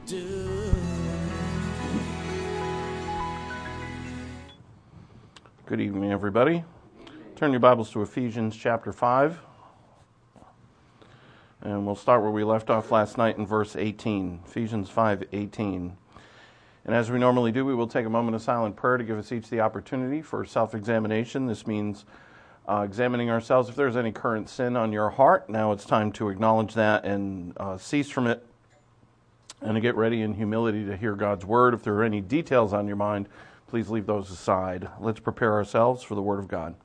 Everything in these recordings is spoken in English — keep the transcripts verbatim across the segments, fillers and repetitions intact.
do. Good evening, everybody. Turn your Bibles to Ephesians chapter five. And we'll start where we left off last night in verse eighteen. Ephesians five eighteen. And as we normally do, we will take a moment of silent prayer to give us each the opportunity for self-examination. This means uh, examining ourselves. If there's any current sin on your heart, now it's time to acknowledge that and uh, cease from it, and to get ready in humility to hear God's word. If there are any details on your mind, please leave those aside. Let's prepare ourselves for the word of God.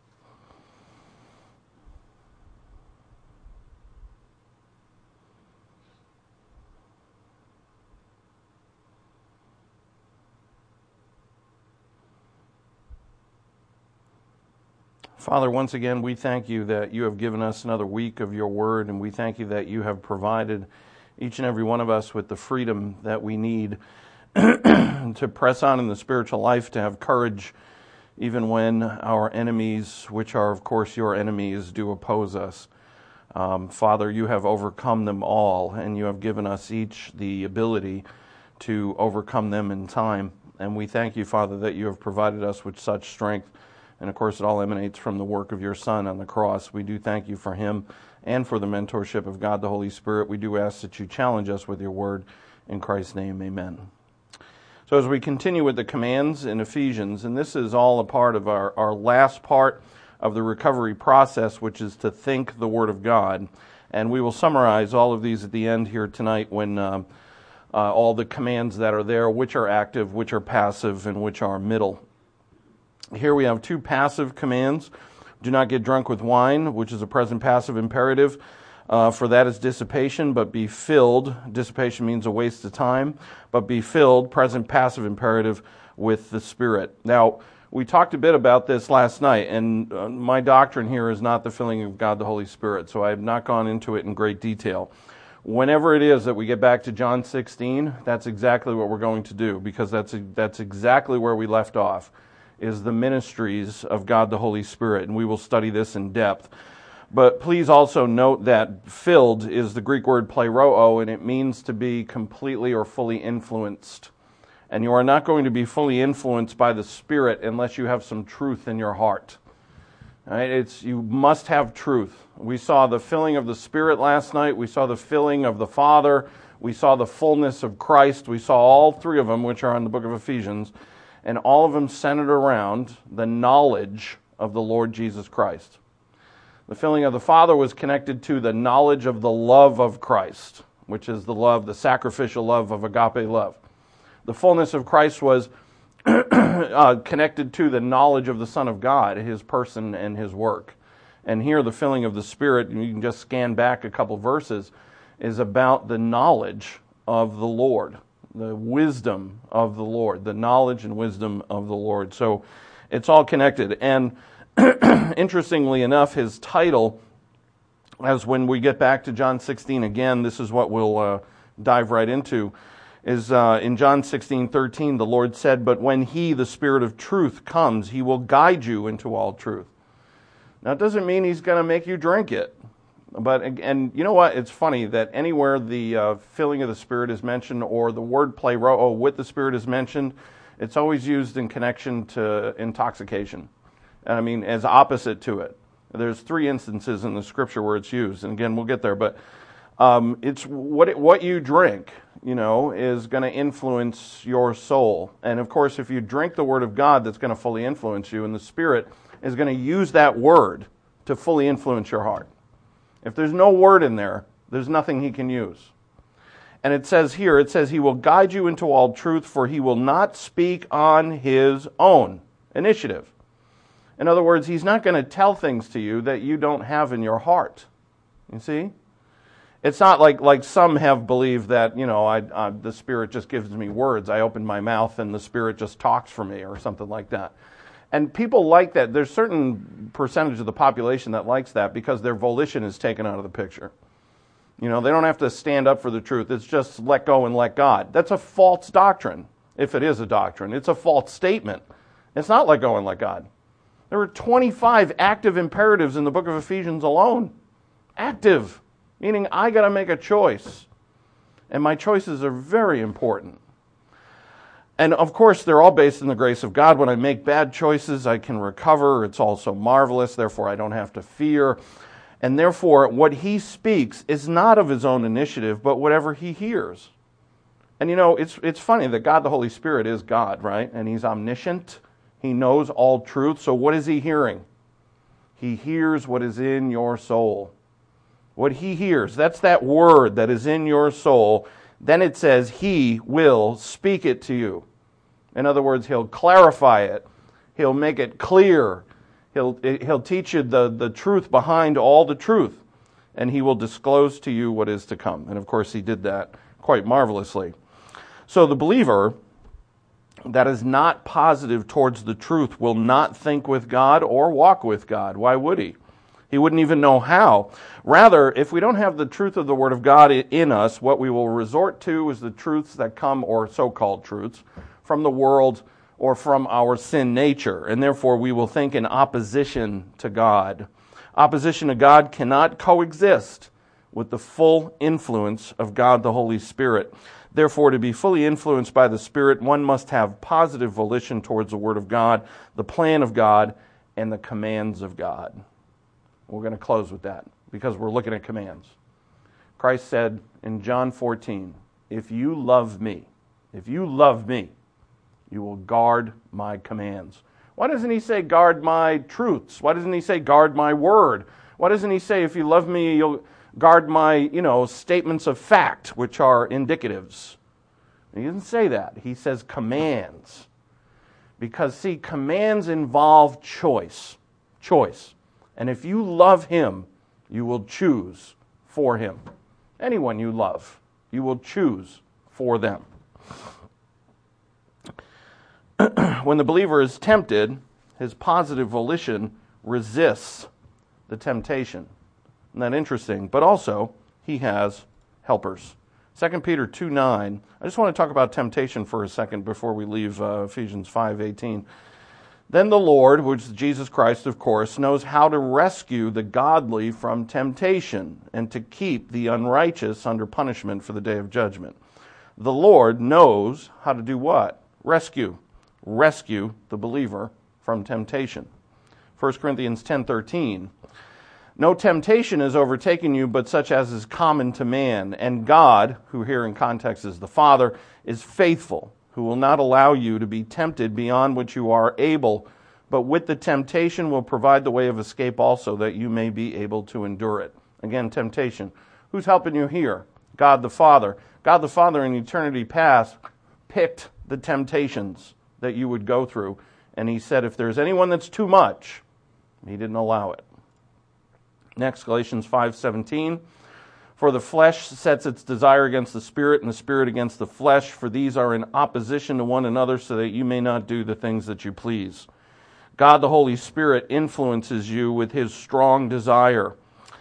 Father, once again, we thank you that you have given us another week of your word, and we thank you that you have provided each and every one of us with the freedom that we need to press on in the spiritual life, to have courage even when our enemies, which are of course your enemies, do oppose us. Um, Father, you have overcome them all, and you have given us each the ability to overcome them in time. And we thank you, Father, that you have provided us with such strength. And of course, it all emanates from the work of your Son on the cross. We do thank you for him and for the mentorship of God the Holy Spirit. We do ask that you challenge us with your word. In Christ's name, amen. So as we continue with the commands in Ephesians, and this is all a part of our, our last part of the recovery process, which is to think the Word of God. And we will summarize all of these at the end here tonight when uh, uh, all the commands that are there, which are active, which are passive, and which are middle. Here we have two passive commands. Do not get drunk with wine, which is a present passive imperative. Uh, for that is dissipation, but be filled. Dissipation means a waste of time. But be filled, present passive imperative, with the Spirit. Now, we talked a bit about this last night, and uh, my doctrine here is not the filling of God the Holy Spirit, so I have not gone into it in great detail. Whenever it is that we get back to John sixteen, that's exactly what we're going to do, because that's that's exactly where we left off, is the ministries of God the Holy Spirit, and we will study this in depth. But please also note that filled is the Greek word pleroo, and it means to be completely or fully influenced. And you are not going to be fully influenced by the Spirit unless you have some truth in your heart. All right? It's, you must have truth. We saw the filling of the Spirit last night. We saw the filling of the Father. We saw the fullness of Christ. We saw all three of them, which are in the book of Ephesians. And all of them centered around the knowledge of the Lord Jesus Christ. The filling of the Father was connected to the knowledge of the love of Christ, which is the love, the sacrificial love of agape love. The fullness of Christ was uh, connected to the knowledge of the Son of God, his person and his work. And here the filling of the Spirit, and you can just scan back a couple verses, is about the knowledge of the Lord. The wisdom of the Lord, the knowledge and wisdom of the Lord. So it's all connected. And interestingly enough, his title, as when we get back to John sixteen again, this is what we'll uh, dive right into, is uh, in John sixteen thirteen, the Lord said, "But when he, the Spirit of truth, comes, he will guide you into all truth." Now, it doesn't mean he's going to make you drink it. But, and you know what, it's funny that anywhere the uh, filling of the Spirit is mentioned or the word pleroo with the Spirit is mentioned, it's always used in connection to intoxication. And I mean, as opposite to it. There's three instances in the Scripture where it's used, and again, we'll get there, but um, it's what it, what you drink, you know, is going to influence your soul. And of course, if you drink the Word of God, that's going to fully influence you, and the Spirit is going to use that Word to fully influence your heart. If there's no word in there, there's nothing he can use. And it says here, it says, he will guide you into all truth, for he will not speak on his own initiative. In other words, he's not going to tell things to you that you don't have in your heart. You see? It's not like, like some have believed that, you know, I, uh, the Spirit just gives me words. I open my mouth and the Spirit just talks for me or something like that. And people like that. There's a certain percentage of the population that likes that because their volition is taken out of the picture. You know, they don't have to stand up for the truth. It's just let go and let God. That's a false doctrine, if it is a doctrine. It's a false statement. It's not let go and let God. There are twenty-five active imperatives in the book of Ephesians alone. Active, meaning I got to make a choice. And my choices are very important. And of course, they're all based in the grace of God. When I make bad choices, I can recover. It's also marvelous. Therefore, I don't have to fear. And therefore, what he speaks is not of his own initiative, but whatever he hears. And you know, it's it's funny that God the Holy Spirit is God, right? And he's omniscient. He knows all truth. So what is he hearing? He hears what is in your soul. What he hears, that's that word that is in your soul. Then it says he will speak it to you. In other words, he'll clarify it. He'll make it clear. He'll he'll teach you the, the truth behind all the truth. And he will disclose to you what is to come. And of course, he did that quite marvelously. So the believer that is not positive towards the truth will not think with God or walk with God. Why would he? He wouldn't even know how. Rather, if we don't have the truth of the Word of God in us, what we will resort to is the truths that come, or so-called truths, from the world or from our sin nature. And therefore, we will think in opposition to God. Opposition to God cannot coexist with the full influence of God the Holy Spirit. Therefore, to be fully influenced by the Spirit, one must have positive volition towards the Word of God, the plan of God, and the commands of God. We're going to close with that because we're looking at commands. Christ said in John fourteen, if you love me, if you love me, you will guard my commands. Why doesn't he say guard my truths? Why doesn't he say guard my word? Why doesn't he say if you love me, you'll guard my, you know, statements of fact, which are indicatives? He doesn't say that. He says commands. Because, see, commands involve choice. Choice. And if you love him, you will choose for him. Anyone you love, you will choose for them. When the believer is tempted, his positive volition resists the temptation. Isn't that interesting? But also, he has helpers. Second Peter two nine. I just want to talk about temptation for a second before we leave uh, Ephesians five eighteen. Then the Lord, which is Jesus Christ, of course, knows how to rescue the godly from temptation and to keep the unrighteous under punishment for the day of judgment. The Lord knows how to do what? Rescue. Rescue the believer from temptation. First Corinthians ten thirteen. No temptation has overtaken you, but such as is common to man. And God, who here in context is the Father, is faithful, who will not allow you to be tempted beyond what you are able, but with the temptation will provide the way of escape also, that you may be able to endure it. Again, temptation. Who's helping you here? God the Father. God the Father in eternity past picked the temptations that you would go through, and he said if there's anyone that's too much, he didn't allow it. Next, Galatians five seventeen. For the flesh sets its desire against the spirit, and the spirit against the flesh, for these are in opposition to one another, so that you may not do the things that you please. God the Holy Spirit influences you with his strong desire.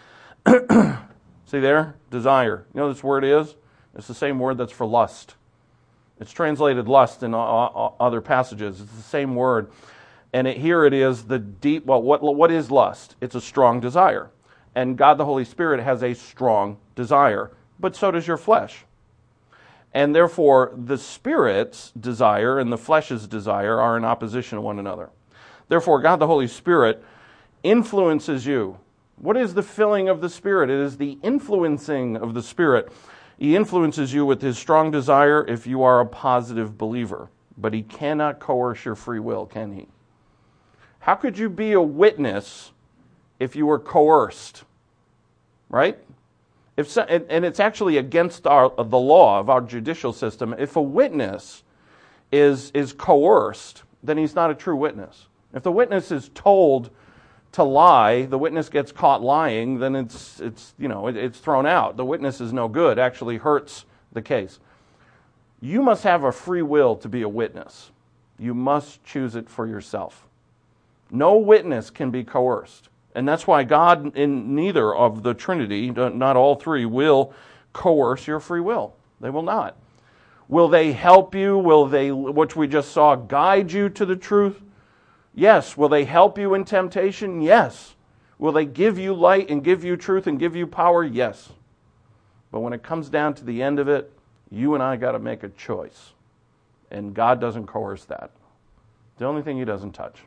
See there? Desire. You know what this word is? It's the same word that's for lust. It's translated lust in other passages. It's the same word. And it, here it is the deep, well, what, what is lust? It's a strong desire. And God the Holy Spirit has a strong desire, but so does your flesh. And therefore, the Spirit's desire and the flesh's desire are in opposition to one another. Therefore, God the Holy Spirit influences you. What is the filling of the Spirit? It is the influencing of the Spirit. He influences you with his strong desire if you are a positive believer. But he cannot coerce your free will, can he? How could you be a witness if you were coerced, right? If so, and, and it's actually against our, the law of our judicial system. If a witness is is coerced, then he's not a true witness. If the witness is told to lie, the witness gets caught lying, then it's it's you know it, it's thrown out. The witness is no good. Actually hurts the case. You must have a free will to be a witness. You must choose it for yourself. No witness can be coerced. And that's why God, in neither of the Trinity, not all three, will coerce your free will. They will not. Will they help you? Will they, which we just saw, guide you to the truth? Yes. Will they help you in temptation? Yes. Will they give you light and give you truth and give you power? Yes. But when it comes down to the end of it, you and I got to make a choice. And God doesn't coerce that. The only thing he doesn't touch.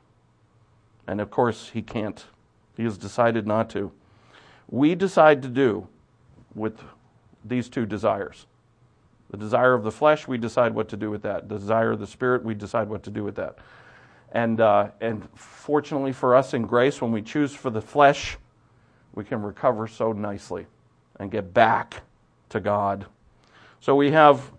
And of course, he can't. He has decided not to. We decide to do with these two desires. The desire of the flesh, we decide what to do with that. The desire of the Spirit, we decide what to do with that. And uh, and fortunately for us in grace, when we choose for the flesh, we can recover so nicely and get back to God. So we have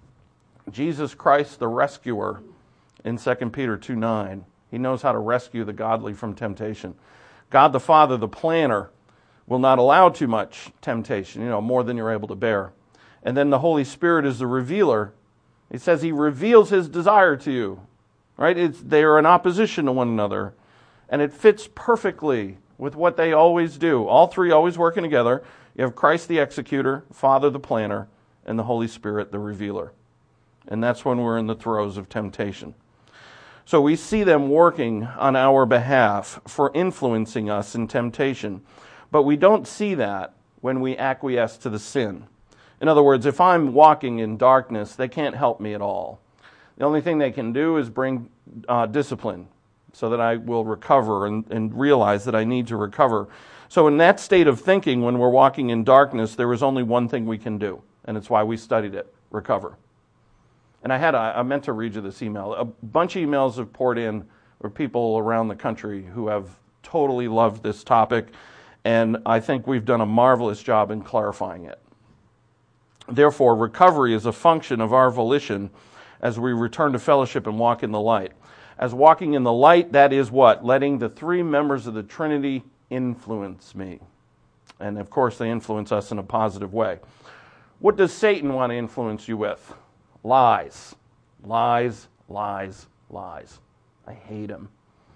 Jesus Christ, the rescuer, in Second Peter two nine. He knows how to rescue the godly from temptation. God the Father, the planner, will not allow too much temptation, you know, more than you're able to bear. And then the Holy Spirit is the revealer. He says he reveals his desire to you, right? It's, they are in opposition to one another, and it fits perfectly with what they always do. All three always working together. You have Christ the executor, Father the planner, and the Holy Spirit the revealer. And that's when we're in the throes of temptation. So we see them working on our behalf for influencing us in temptation. But we don't see that when we acquiesce to the sin. In other words, if I'm walking in darkness, they can't help me at all. The only thing they can do is bring uh, discipline so that I will recover and, and realize that I need to recover. So in that state of thinking, when we're walking in darkness, there is only one thing we can do, and it's why we studied it, recover. And I had a, I meant to read you this email. A bunch of emails have poured in from people around the country who have totally loved this topic, and I think we've done a marvelous job in clarifying it. Therefore, recovery is a function of our volition as we return to fellowship and walk in the light. As walking in the light, that is what? Letting the three members of the Trinity influence me. And of course, they influence us in a positive way. What does Satan want to influence you with? Lies. Lies, lies, lies. I hate him.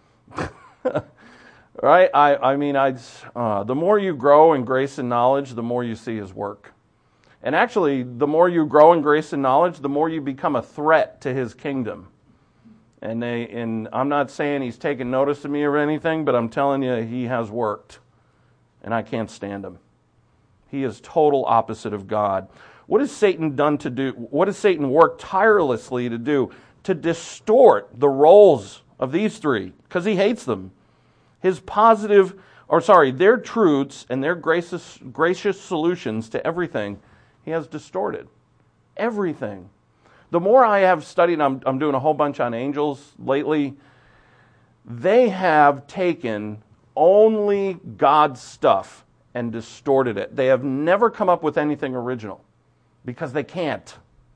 Right? I, I mean, I, uh, the more you grow in grace and knowledge, the more you see his work. And actually, the more you grow in grace and knowledge, the more you become a threat to his kingdom. And they, and I'm not saying he's taken notice of me or anything, but I'm telling you, he has worked. And I can't stand him. He is total opposite of God. What has Satan done to do? What has Satan worked tirelessly to do? To distort the roles of these three, because he hates them. His positive, or sorry, their truths and their gracious, gracious solutions to everything, he has distorted. Everything. The more I have studied, I'm, I'm doing a whole bunch on angels lately, they have taken only God's stuff and distorted it. They have never come up with anything original because they can't.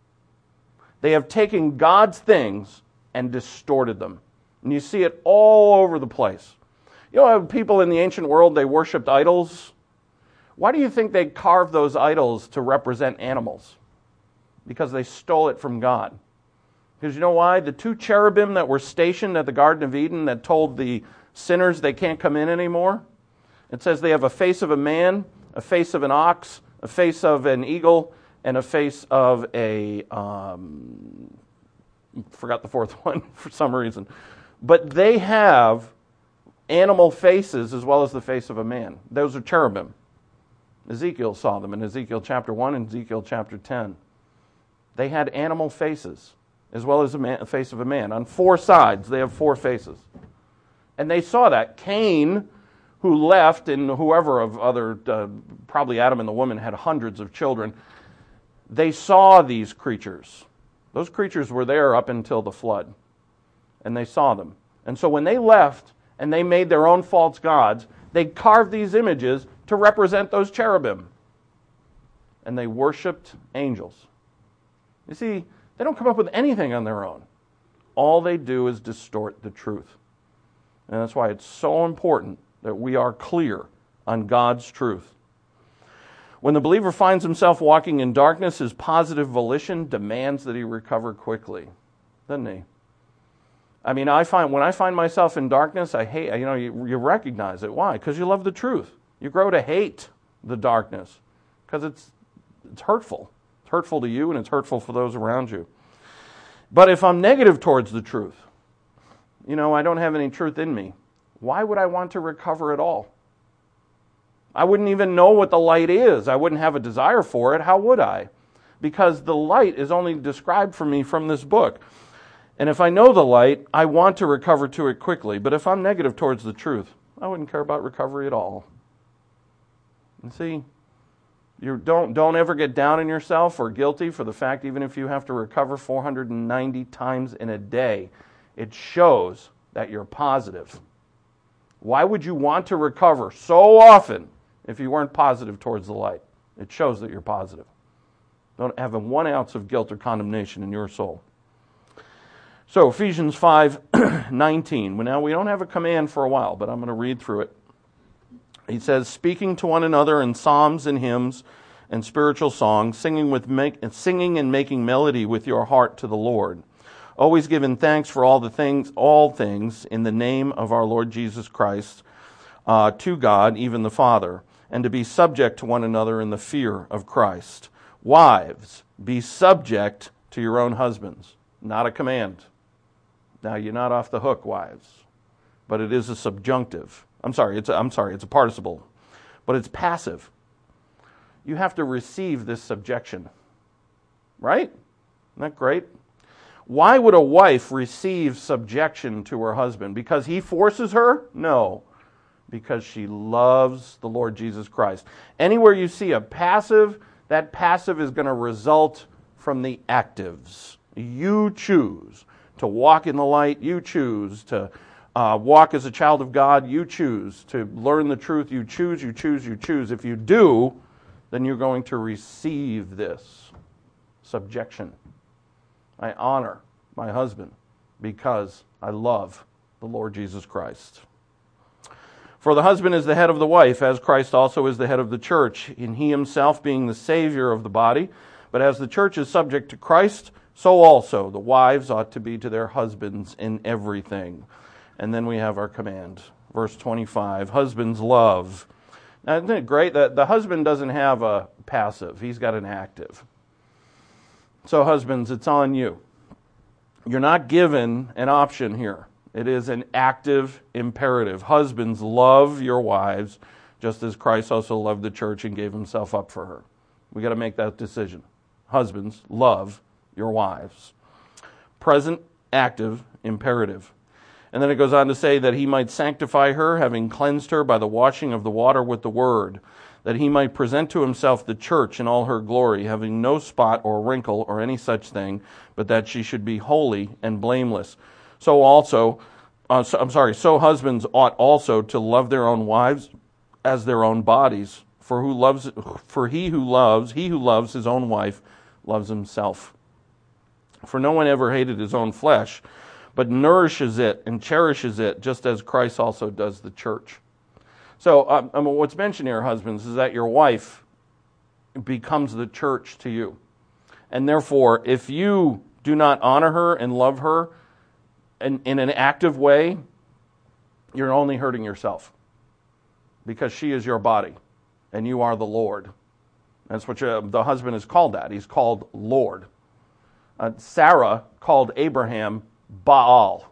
They have taken God's things and distorted them. And you see it all over the place. You know, people in the ancient world, they worshipped idols. Why do you think they carved those idols to represent animals? Because they stole it from God. Because you know why? The two cherubim that were stationed at the Garden of Eden that told the sinners they can't come in anymore, it says they have a face of a man, a face of an ox, a face of an eagle, and a face of a, um, forgot the fourth one for some reason. But they have animal faces as well as the face of a man. Those are cherubim. Ezekiel saw them in Ezekiel chapter one and Ezekiel chapter ten. They had animal faces as well as a, man, a face of a man. On four sides, they have four faces. And they saw that. Cain, who left, and whoever of other, uh, probably Adam and the woman had hundreds of children, they saw these creatures. Those creatures were there up until the flood. And they saw them. And so when they left and they made their own false gods, they carved these images to represent those cherubim. And they worshipped angels. You see, they don't come up with anything on their own. All they do is distort the truth. And that's why it's so important that we are clear on God's truth. When the believer finds himself walking in darkness, his positive volition demands that he recover quickly, doesn't he? I mean, I find when I find myself in darkness, I hate, you know, you, you recognize it. Why? Because you love the truth. You grow to hate the darkness because it's it's hurtful. It's hurtful to you and it's hurtful for those around you. But if I'm negative towards the truth, you know, I don't have any truth in me, why would I want to recover at all? I wouldn't even know what the light is. I wouldn't have a desire for it. How would I? Because the light is only described for me from this book. And if I know the light, I want to recover to it quickly. But if I'm negative towards the truth, I wouldn't care about recovery at all. And see, you don't, don't ever get down on yourself or guilty for the fact even if you have to recover four hundred ninety times in a day, it shows that you're positive. Why would you want to recover so often if you weren't positive towards the light? It shows that you're positive. Don't have one ounce of guilt or condemnation in your soul. So Ephesians five nineteen. Well, now we don't have a command for a while, but I'm going to read through it. He says, speaking to one another in psalms and hymns and spiritual songs, singing with make, singing and making melody with your heart to the Lord, always giving thanks for all the things, all things in the name of our Lord Jesus Christ, uh, to God, even the Father, and to be subject to one another in the fear of Christ. Wives, be subject to your own husbands. Not a command. Now, you're not off the hook, wives, but it is a subjunctive. I'm sorry, it's a, I'm sorry, it's a participle, but it's passive. You have to receive this subjection, right? Isn't that great? Why would a wife receive subjection to her husband? Because he forces her? No, because she loves the Lord Jesus Christ. Anywhere you see a passive, that passive is going to result from the actives. You choose to walk in the light. You choose to uh, walk as a child of God. You choose to learn the truth. You choose, you choose, you choose. If you do, then you're going to receive this subjection. I honor my husband because I love the Lord Jesus Christ. For the husband is the head of the wife, as Christ also is the head of the church, in he himself being the Savior of the body. But as the church is subject to Christ, so also the wives ought to be to their husbands in everything. And then we have our command. Verse twenty-five, husbands love. Now, isn't it great that the husband doesn't have a passive, he's got an active. So husbands, it's on you. You're not given an option here. It is an active imperative. Husbands, love your wives, just as Christ also loved the church and gave himself up for her. We got to make that decision. Husbands, love your wives. Present, active, imperative. And then it goes on to say that he might sanctify her, having cleansed her by the washing of the water with the word, that he might present to himself the church in all her glory, having no spot or wrinkle or any such thing, but that she should be holy and blameless. So also, uh, so, I'm sorry, so husbands ought also to love their own wives as their own bodies. For who loves, for he who loves, he who loves his own wife loves himself. For no one ever hated his own flesh, but nourishes it and cherishes it, just as Christ also does the church. So um, I mean, what's mentioned here, husbands, is that your wife becomes the church to you. And therefore, if you do not honor her and love her in, in an active way, you're only hurting yourself. Because she is your body, and you are the Lord. That's what you, the husband is called that. He's called Lord. Uh, Sarah called Abraham Baal.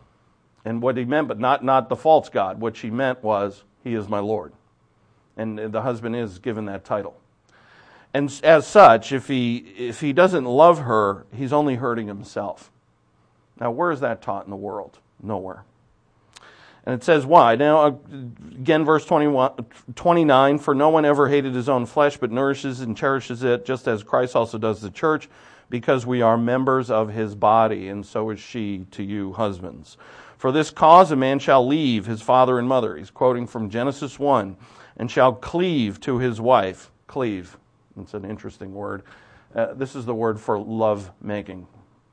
And what he meant, but not, not the false god, what she meant was, he is my Lord. And the husband is given that title. And as such, if he if he doesn't love her, he's only hurting himself. Now, where is that taught in the world? Nowhere. And it says why. Now, again, verse twenty-one, twenty-nine, for no one ever hated his own flesh, but nourishes and cherishes it, just as Christ also does the church, because we are members of his body, and so is she to you, husbands. For this cause a man shall leave his father and mother. He's quoting from Genesis one. And shall cleave to his wife. Cleave. It's an interesting word. Uh, this is the word for love making.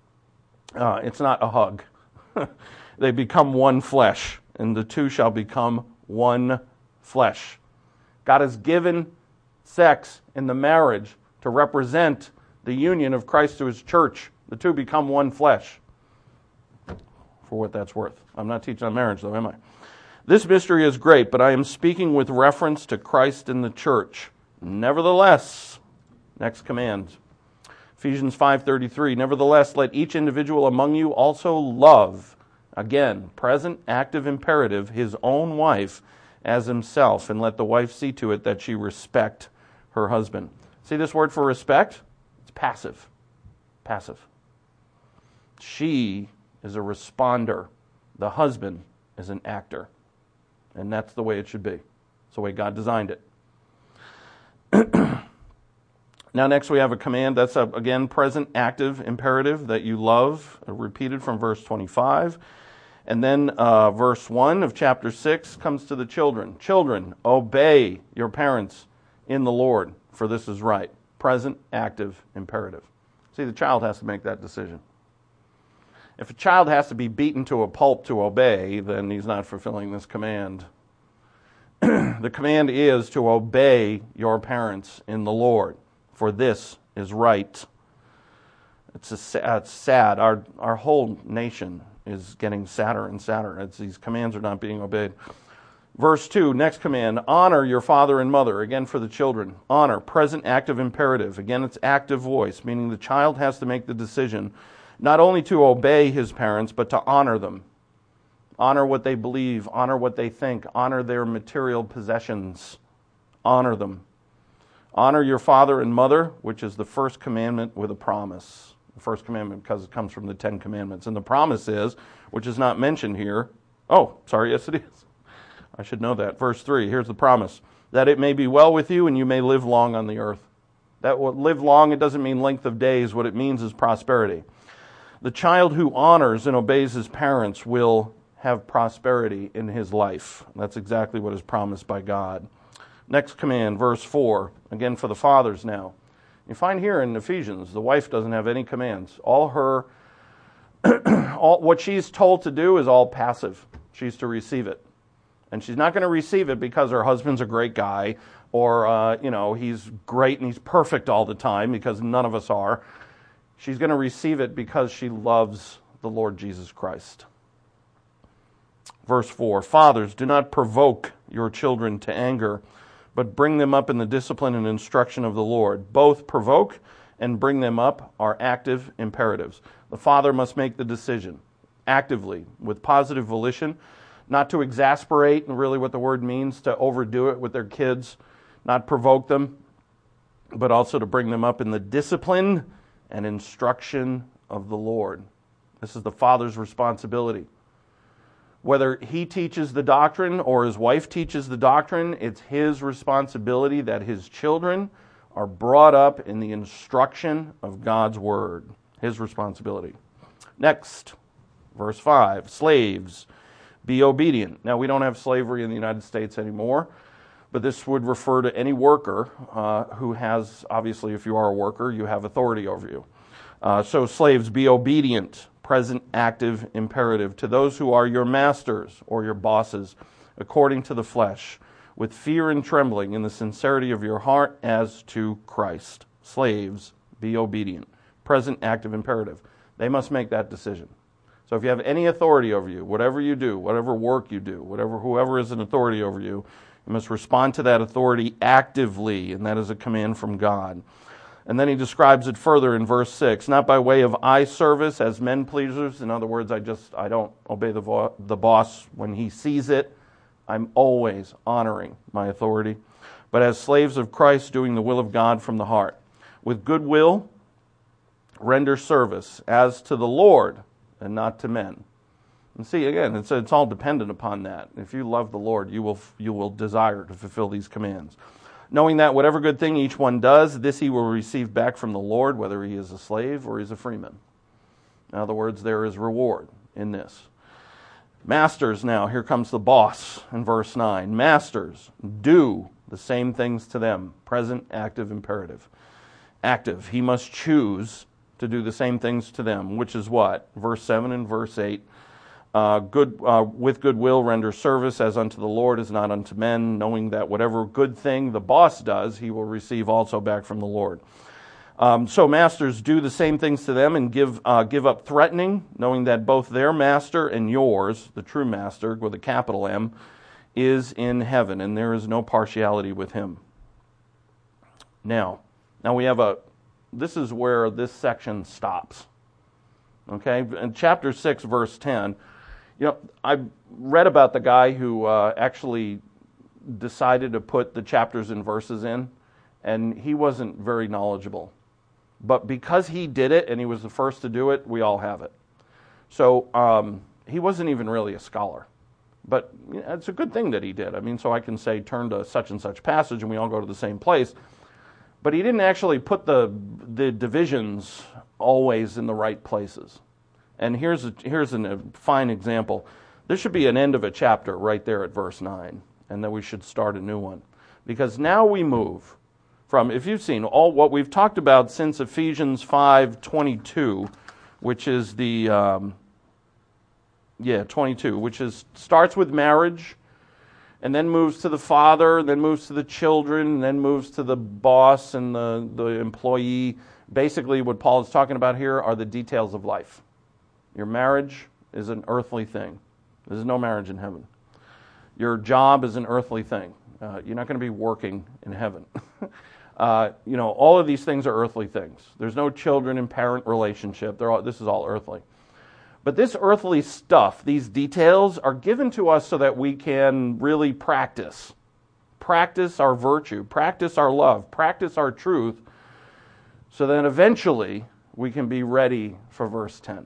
Uh, it's not a hug. They become one flesh. And the two shall become one flesh. God has given sex in the marriage to represent the union of Christ to his church. The two become one flesh. For what that's worth. I'm not teaching on marriage, though, am I? This mystery is great, but I am speaking with reference to Christ and the church. Nevertheless, next command, Ephesians five thirty-three, nevertheless, let each individual among you also love, again, present, active, imperative, his own wife as himself, and let the wife see to it that she respect her husband. See this word for respect? It's passive. Passive. She is a responder. The husband is an actor. And that's the way it should be. It's the way God designed it. Now next we have a command. That's, a, again, present active imperative that you love, repeated from verse twenty-five. And then uh, verse one of chapter six comes to the children. Children, obey your parents in the Lord, for this is right. Present active imperative. See, the child has to make that decision. If a child has to be beaten to a pulp to obey, then he's not fulfilling this command. The command is to obey your parents in the Lord, for this is right. It's, a, it's sad. Our, our whole nation is getting sadder and sadder as these commands are not being obeyed. Verse two, next command, honor your father and mother. Again, for the children. Honor, present active imperative. Again, it's active voice, meaning the child has to make the decision not only to obey his parents, but to honor them. Honor what they believe, honor what they think, honor their material possessions. Honor them. Honor your father and mother, which is the first commandment with a promise. The first commandment because it comes from the Ten Commandments. And the promise is, which is not mentioned here, oh, sorry, yes it is. I should know that. Verse three, here's the promise. That it may be well with you and you may live long on the earth. That live long, it doesn't mean length of days. What it means is prosperity. The child who honors and obeys his parents will have prosperity in his life. That's exactly what is promised by God. Next command, verse four, again for the fathers now. You find here in Ephesians, the wife doesn't have any commands. All her, all what she's told to do is all passive. She's to receive it. And she's not going to receive it because her husband's a great guy or, uh, you know, he's great and he's perfect all the time, because none of us are. She's going to receive it because she loves the Lord Jesus Christ. Verse four, fathers, do not provoke your children to anger, but bring them up in the discipline and instruction of the Lord. Both provoke and bring them up are active imperatives. The father must make the decision actively, with positive volition, not to exasperate, and really what the word means, to overdo it with their kids, not provoke them, but also to bring them up in the discipline and instruction of the Lord. This is the father's responsibility. Whether he teaches the doctrine or his wife teaches the doctrine, it's his responsibility that his children are brought up in the instruction of God's word. His responsibility. Next, verse five, slaves, be obedient. Now, we don't have slavery in the United States anymore, but this would refer to any worker uh, who has, obviously, if you are a worker, you have authority over you. Uh, so, slaves, be obedient. Present active imperative to those who are your masters or your bosses, according to the flesh, with fear and trembling in the sincerity of your heart as to Christ. Slaves, be obedient. Present active imperative. They must make that decision. So if you have any authority over you, whatever you do, whatever work you do, whatever whoever is an authority over you, you must respond to that authority actively, and that is a command from God. And then he describes it further in verse six, not by way of eye service as men pleasers. In other words, I just I don't obey the vo- the boss when he sees it. I'm always honoring my authority. But as slaves of Christ, doing the will of God from the heart. With good will, render service as to the Lord and not to men. And see, again, it's, it's all dependent upon that. If you love the Lord, you will you will desire to fulfill these commands. Knowing that whatever good thing each one does, this he will receive back from the Lord, whether he is a slave or he's a freeman. In other words, there is reward in this. Masters now, here comes the boss in verse nine. Masters, do the same things to them. Present, active, imperative. Active, he must choose to do the same things to them, which is what? Verse seven and verse eight. Uh, good uh, with good will render service as unto the Lord as not unto men, knowing that whatever good thing the boss does, he will receive also back from the Lord. Um, so masters, do the same things to them and give uh, give up threatening, knowing that both their master and yours, the true master with a capital M, is in heaven, and there is no partiality with him. Now, now we have a. This is where this section stops. Okay, in chapter six, verse ten. You know, I read about the guy who uh, actually decided to put the chapters and verses in, and he wasn't very knowledgeable. But because he did it, and he was the first to do it, we all have it. So um, he wasn't even really a scholar. But you know, it's a good thing that he did. I mean, so I can say, turn to such and such passage, and we all go to the same place. But he didn't actually put the the divisions always in the right places. And here's a, here's an, a fine example. There should be an end of a chapter right there at verse nine, and then we should start a new one. Because now we move from, if you've seen all what we've talked about since Ephesians five twenty-two, which is the, um, yeah, twenty-two, which is starts with marriage, and then moves to the father, then moves to the children, and then moves to the boss and the, the employee. Basically, what Paul is talking about here are the details of life. Your marriage is an earthly thing. There's no marriage in heaven. Your job is an earthly thing. Uh, you're not going to be working in heaven. uh, you know, all of these things are earthly things. There's no children and parent relationship. They're all, this is all earthly. But this earthly stuff, these details, are given to us so that we can really practice. Practice our virtue, practice our love, practice our truth, so that eventually we can be ready for verse ten.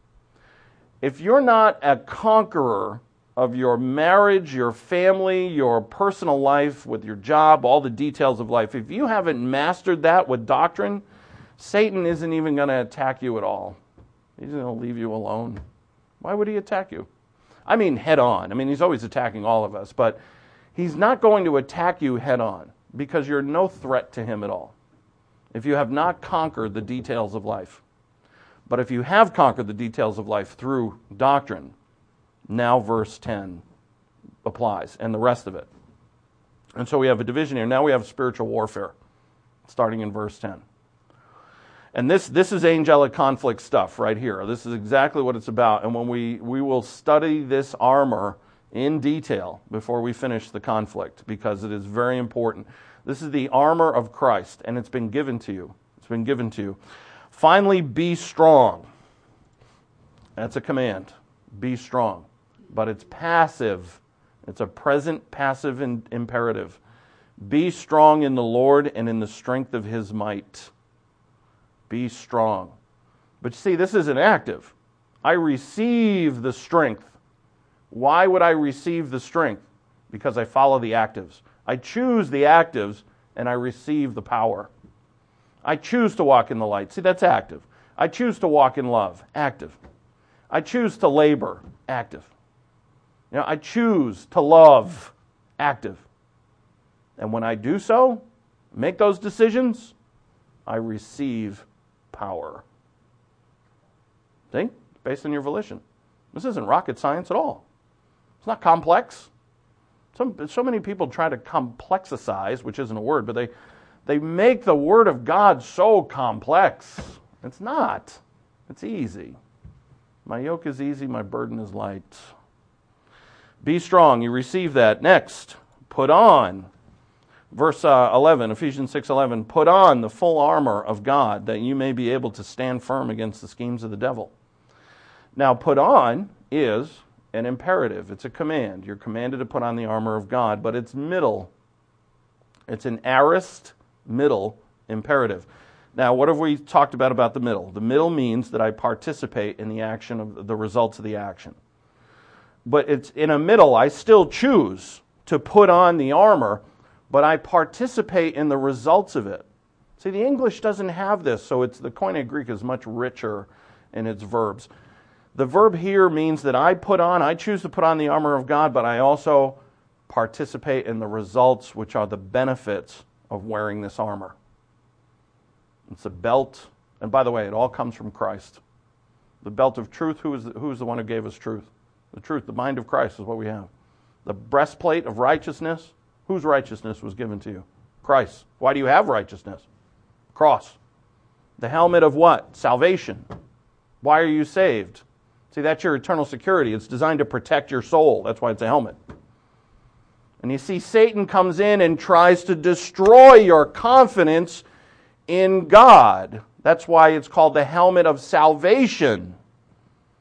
If you're not a conqueror of your marriage, your family, your personal life, with your job, all the details of life, if you haven't mastered that with doctrine, Satan isn't even going to attack you at all. He's going to leave you alone. Why would he attack you? I mean head on. I mean, he's always attacking all of us, but he's not going to attack you head on because you're no threat to him at all if you have not conquered the details of life. But if you have conquered the details of life through doctrine, now verse ten applies, and the rest of it. And so we have a division here. Now we have spiritual warfare, starting in verse ten. And this this is angelic conflict stuff right here. This is exactly what it's about. And when we, we will study this armor in detail before we finish the conflict, because it is very important. This is the armor of Christ, and it's been given to you. It's been given to you. Finally, be strong. That's a command. Be strong. But it's passive. It's a present passive in, imperative. Be strong in the Lord and in the strength of his might. Be strong. But see, this isn't active. I receive the strength. Why would I receive the strength? Because I follow the actives. I choose the actives and I receive the power. I choose to walk in the light. See, that's active. I choose to walk in love. Active. I choose to labor. Active. You know, I choose to love. Active. And when I do so, make those decisions, I receive power. See? It's based on your volition. This isn't rocket science at all. It's not complex. Some, so many people try to complexicize, which isn't a word, but they, they make the Word of God so complex. It's not. It's easy. My yoke is easy, my burden is light. Be strong. You receive that. Next, put on. Verse uh, eleven, Ephesians six eleven, put on the full armor of God that you may be able to stand firm against the schemes of the devil. Now, put on is an imperative. It's a command. You're commanded to put on the armor of God, but it's middle. It's an aorist middle imperative. Now, what have we talked about about the middle? The middle means that I participate in the action of the results of the action. But it's in a middle, I still choose to put on the armor, but I participate in the results of it. See, the English doesn't have this, so it's the Koine Greek is much richer in its verbs. The verb here means that I put on, I choose to put on the armor of God, but I also participate in the results, which are the benefits of wearing this armor. It's a belt, and by the way, it all comes from Christ. The belt of truth, who is the, who is the one who gave us truth? The truth, the mind of Christ is what we have. The breastplate of righteousness, whose righteousness was given to you? Christ. Why do you have righteousness? Cross. The helmet of what? Salvation. Why are you saved? See, that's your eternal security. It's designed to protect your soul. That's why it's a helmet. And you see, Satan comes in and tries to destroy your confidence in God. That's why it's called the helmet of salvation.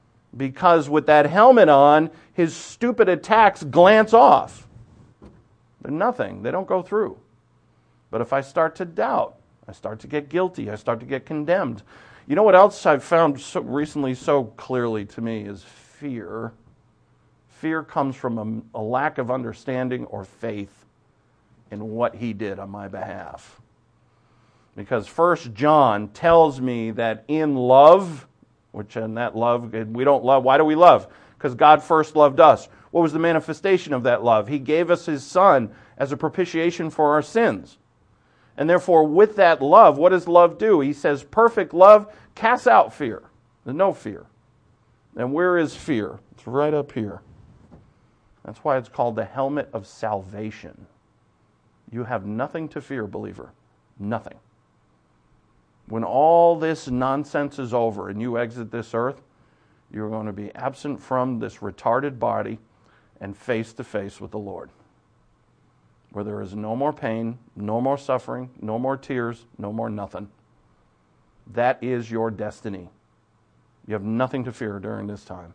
Because with that helmet on, his stupid attacks glance off. They're nothing. They don't go through. But if I start to doubt, I start to get guilty, I start to get condemned. You know what else I've found so recently so clearly to me is fear. Fear comes from a, a lack of understanding or faith in what he did on my behalf. Because First John tells me that in love, which in that love, we don't love. Why do we love? Because God first loved us. What was the manifestation of that love? He gave us His Son as a propitiation for our sins. And therefore, with that love, what does love do? He says, perfect love casts out fear. There's no fear. And where is fear? It's right up here. That's why it's called the helmet of salvation. You have nothing to fear, believer. Nothing. When all this nonsense is over and you exit this earth, you're going to be absent from this retarded body and face to face with the Lord, where there is no more pain, no more suffering, no more tears, no more nothing. That is your destiny. You have nothing to fear during this time.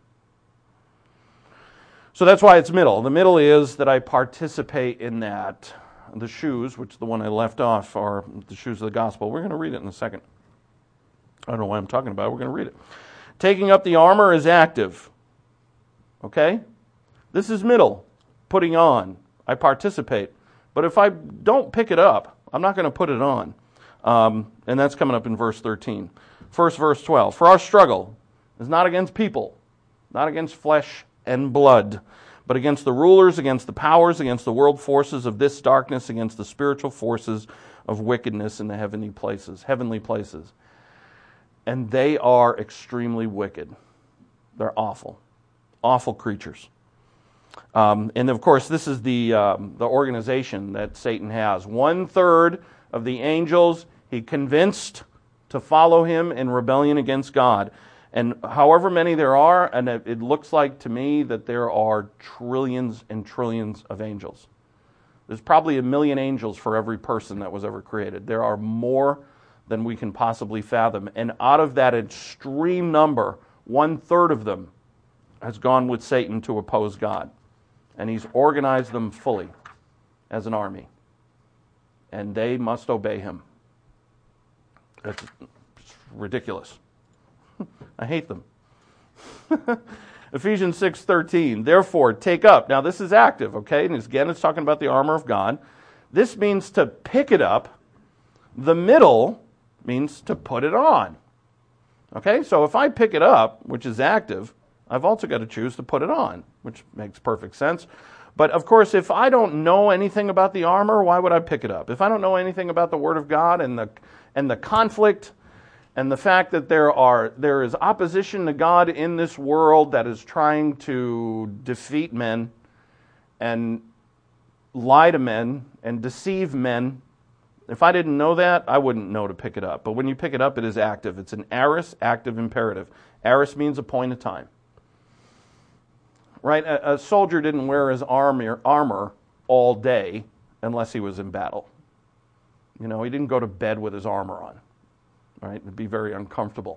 So that's why it's middle. The middle is that I participate in that. The shoes, which the one I left off, are the shoes of the gospel. We're going to read it in a second. I don't know why I'm talking about it. We're going to read it. Taking up the armor is active. Okay? This is middle. Putting on. I participate. But if I don't pick it up, I'm not going to put it on. Um, and that's coming up in verse thirteen. First verse twelve. For our struggle is not against people, not against flesh and blood, but against the rulers, against the powers, against the world forces of this darkness, against the spiritual forces of wickedness in the heavenly places. Heavenly places. And they are extremely wicked. They're awful. Awful creatures. Um, and of course, this is the um, the organization that Satan has. One third of the angels he convinced to follow him in rebellion against God. And however many there are, and it looks like to me that there are trillions and trillions of angels. There's probably a million angels for every person that was ever created. There are more than we can possibly fathom. And out of that extreme number, one third of them has gone with Satan to oppose God. And he's organized them fully as an army. And they must obey him. That's ridiculous. I hate them. Ephesians six thirteen. Therefore, take up. Now, this is active, okay? And again, it's talking about the armor of God. This means to pick it up. The middle means to put it on. Okay? So if I pick it up, which is active, I've also got to choose to put it on, which makes perfect sense. But of course, if I don't know anything about the armor, why would I pick it up? If I don't know anything about the Word of God and the and the conflict and the fact that there are there is opposition to God in this world that is trying to defeat men and lie to men and deceive men, if I didn't know that, I wouldn't know to pick it up. But when you pick it up, it is active. It's an aorist, active imperative. Aorist means a point of time. Right? A, a soldier didn't wear his armor, armor all day unless he was in battle. You know, he didn't go to bed with his armor on. Right? It'd be very uncomfortable.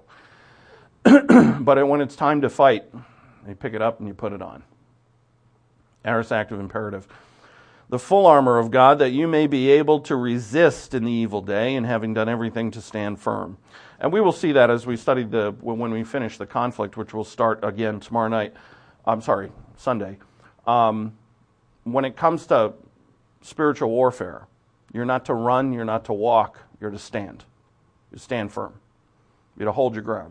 But when it's time to fight, you pick it up and you put it on. Aorist, active imperative. The full armor of God, that you may be able to resist in the evil day, and having done everything to stand firm. And we will see that as we study the when we finish the conflict, which will start again tomorrow night. I'm sorry, Sunday. Um, when it comes to spiritual warfare, you're not to run, you're not to walk, you're to stand. You stand firm. You're to hold your ground.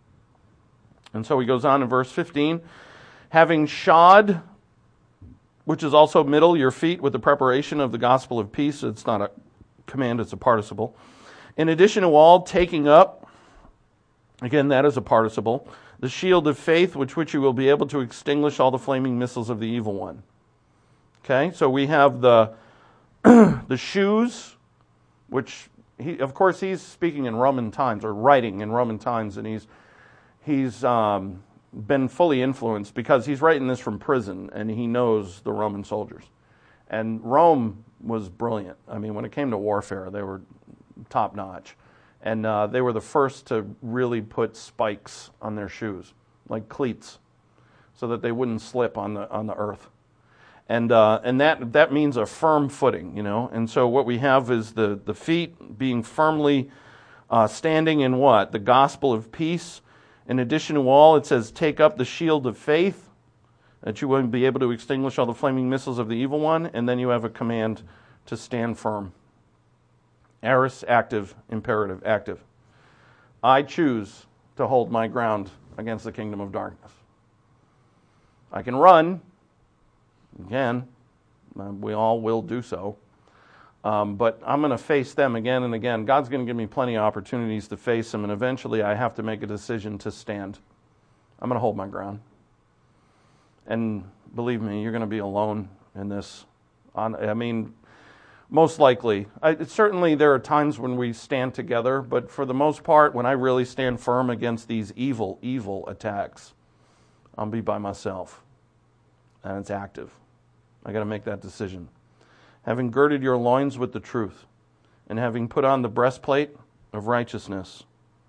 And so he goes on in verse fifteen, having shod, which is also middle, your feet with the preparation of the gospel of peace. It's not a command, it's a participle. In addition to all, taking up, again, that is a participle, the shield of faith, with which you will be able to extinguish all the flaming missiles of the evil one. Okay, so we have the the shoes, which, he, of course, he's speaking in Roman times, or writing in Roman times, and he's he's um, been fully influenced because he's writing this from prison, and he knows the Roman soldiers. And Rome was brilliant. I mean, when it came to warfare, they were top-notch. And uh, they were the first to really put spikes on their shoes, like cleats, so that they wouldn't slip on the on the earth. And uh, and that that means a firm footing, you know. And so what we have is the, the feet being firmly uh, standing in what? The gospel of peace. In addition to all, it says, take up the shield of faith, that you won't be able to extinguish all the flaming missiles of the evil one. And then you have a command to stand firm. Aorist, active, imperative, active. I choose to hold my ground against the kingdom of darkness. I can run. Again, we all will do so. Um, but I'm going to face them again and again. God's going to give me plenty of opportunities to face them, and eventually I have to make a decision to stand. I'm going to hold my ground. And believe me, you're going to be alone in this. I mean, most likely. I, certainly there are times when we stand together, but for the most part, when I really stand firm against these evil, evil attacks, I'll be by myself. And it's active. I got to make that decision. Having girded your loins with the truth, and having put on the breastplate of righteousness.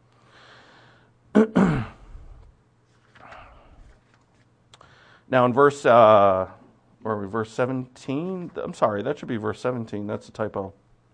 Now in verse, uh, where are we? Verse seventeen. I'm sorry, that should be verse seventeen. That's a typo.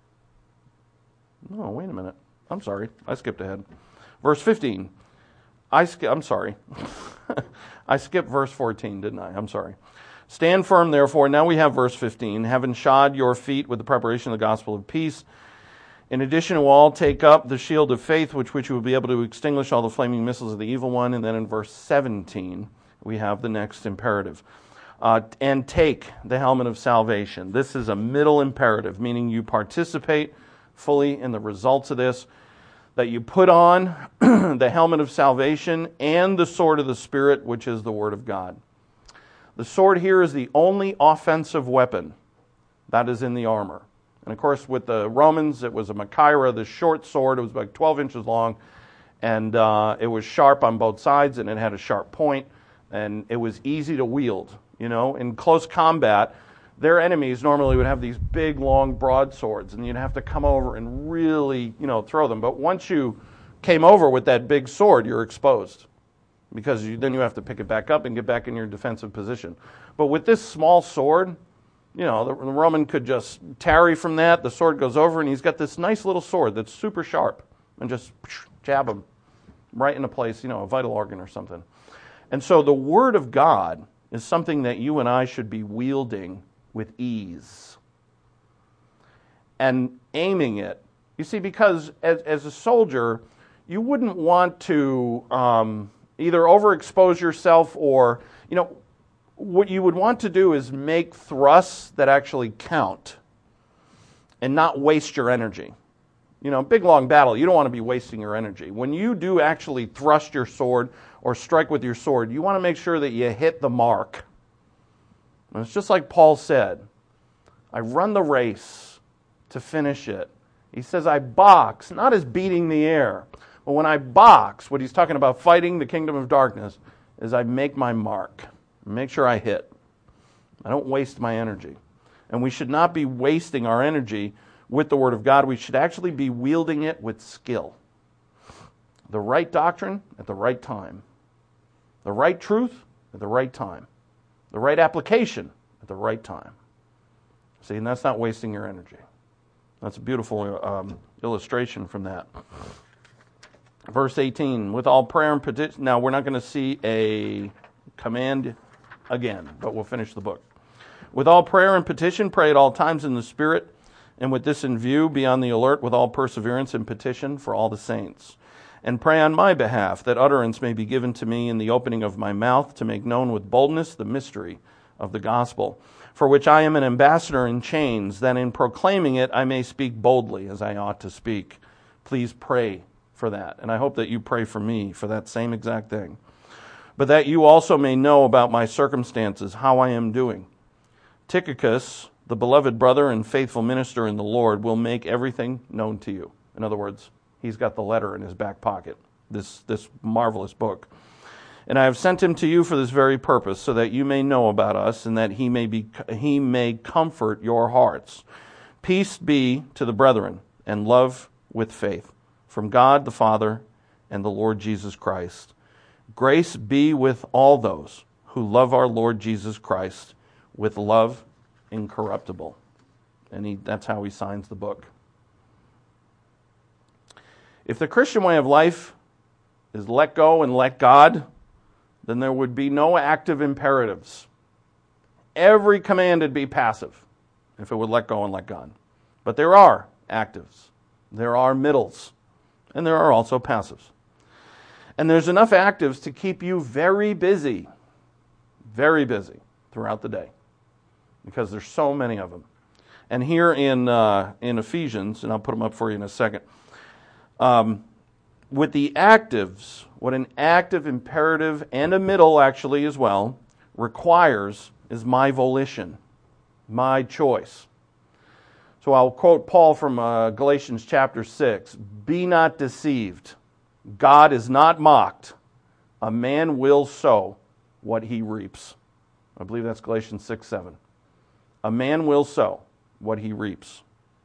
No, wait a minute. I'm sorry, I skipped ahead. Verse fifteen. I sk- I'm sorry. I skipped verse fourteen, didn't I? I'm sorry. Stand firm, therefore. Now we have verse fifteen. Having shod your feet with the preparation of the gospel of peace. In addition to all, take up the shield of faith, which which you will be able to extinguish all the flaming missiles of the evil one. And then in verse seventeen, we have the next imperative. Uh, and take the helmet of salvation. This is a middle imperative, meaning you participate fully in the results of this. That you put on the helmet of salvation and the sword of the Spirit, which is the Word of God. The sword here is the only offensive weapon that is in the armor. And of course, with the Romans, it was a Machaira, the short sword. It was about twelve inches long, and uh, it was sharp on both sides, and it had a sharp point, and it was easy to wield. You know, in close combat, their enemies normally would have these big, long broadswords, and you'd have to come over and really, you know, throw them. But once you came over with that big sword, you're exposed. Because you, then you have to pick it back up and get back in your defensive position. But with this small sword, you know, the, the Roman could just tarry from that. The sword goes over, and he's got this nice little sword that's super sharp, and just jab him right in a place, you know, a vital organ or something. And so the Word of God is something that you and I should be wielding with ease and aiming it. You see, because as, as a soldier, you wouldn't want to Um, either overexpose yourself or, you know, what you would want to do is make thrusts that actually count and not waste your energy. You know, big long battle, you don't want to be wasting your energy. When you do actually thrust your sword or strike with your sword, you want to make sure that you hit the mark. And it's just like Paul said, I run the race to finish it. He says, I box, not as beating the air. But when I box, what he's talking about fighting the kingdom of darkness, is I make my mark. Make sure I hit. I don't waste my energy. And we should not be wasting our energy with the Word of God. We should actually be wielding it with skill. The right doctrine at the right time. The right truth at the right time. The right application at the right time. See, and that's not wasting your energy. That's a beautiful um, illustration from that. Verse eighteen, with all prayer and petition. Now, we're not going to see a command again, but we'll finish the book. With all prayer and petition, pray at all times in the Spirit, and with this in view, be on the alert with all perseverance and petition for all the saints. And pray on my behalf, that utterance may be given to me in the opening of my mouth, to make known with boldness the mystery of the gospel, for which I am an ambassador in chains, that in proclaiming it I may speak boldly as I ought to speak. Please pray for that. And I hope that you pray for me for that same exact thing. But that you also may know about my circumstances, how I am doing. Tychicus, the beloved brother and faithful minister in the Lord, will make everything known to you. In other words, he's got the letter in his back pocket, this, this marvelous book. And I have sent him to you for this very purpose, so that you may know about us, and that he may be he may comfort your hearts. Peace be to the brethren, and love with faith, from God the Father and the Lord Jesus Christ. Grace be with all those who love our Lord Jesus Christ with love incorruptible. And he, that's how he signs the book. If the Christian way of life is let go and let God, then there would be no active imperatives. Every command would be passive if it would let go and let God. But there are actives. There are middles. And there are also passives. And there's enough actives to keep you very busy, very busy throughout the day, because there's so many of them. And here in uh, in Ephesians, and I'll put them up for you in a second, um, with the actives, what an active, imperative, and a middle actually as well requires is my volition, my choice. So I'll quote Paul from uh, Galatians chapter six. Be not deceived. God is not mocked. A man will sow what he reaps. I believe that's Galatians six seven. A man will sow what he reaps.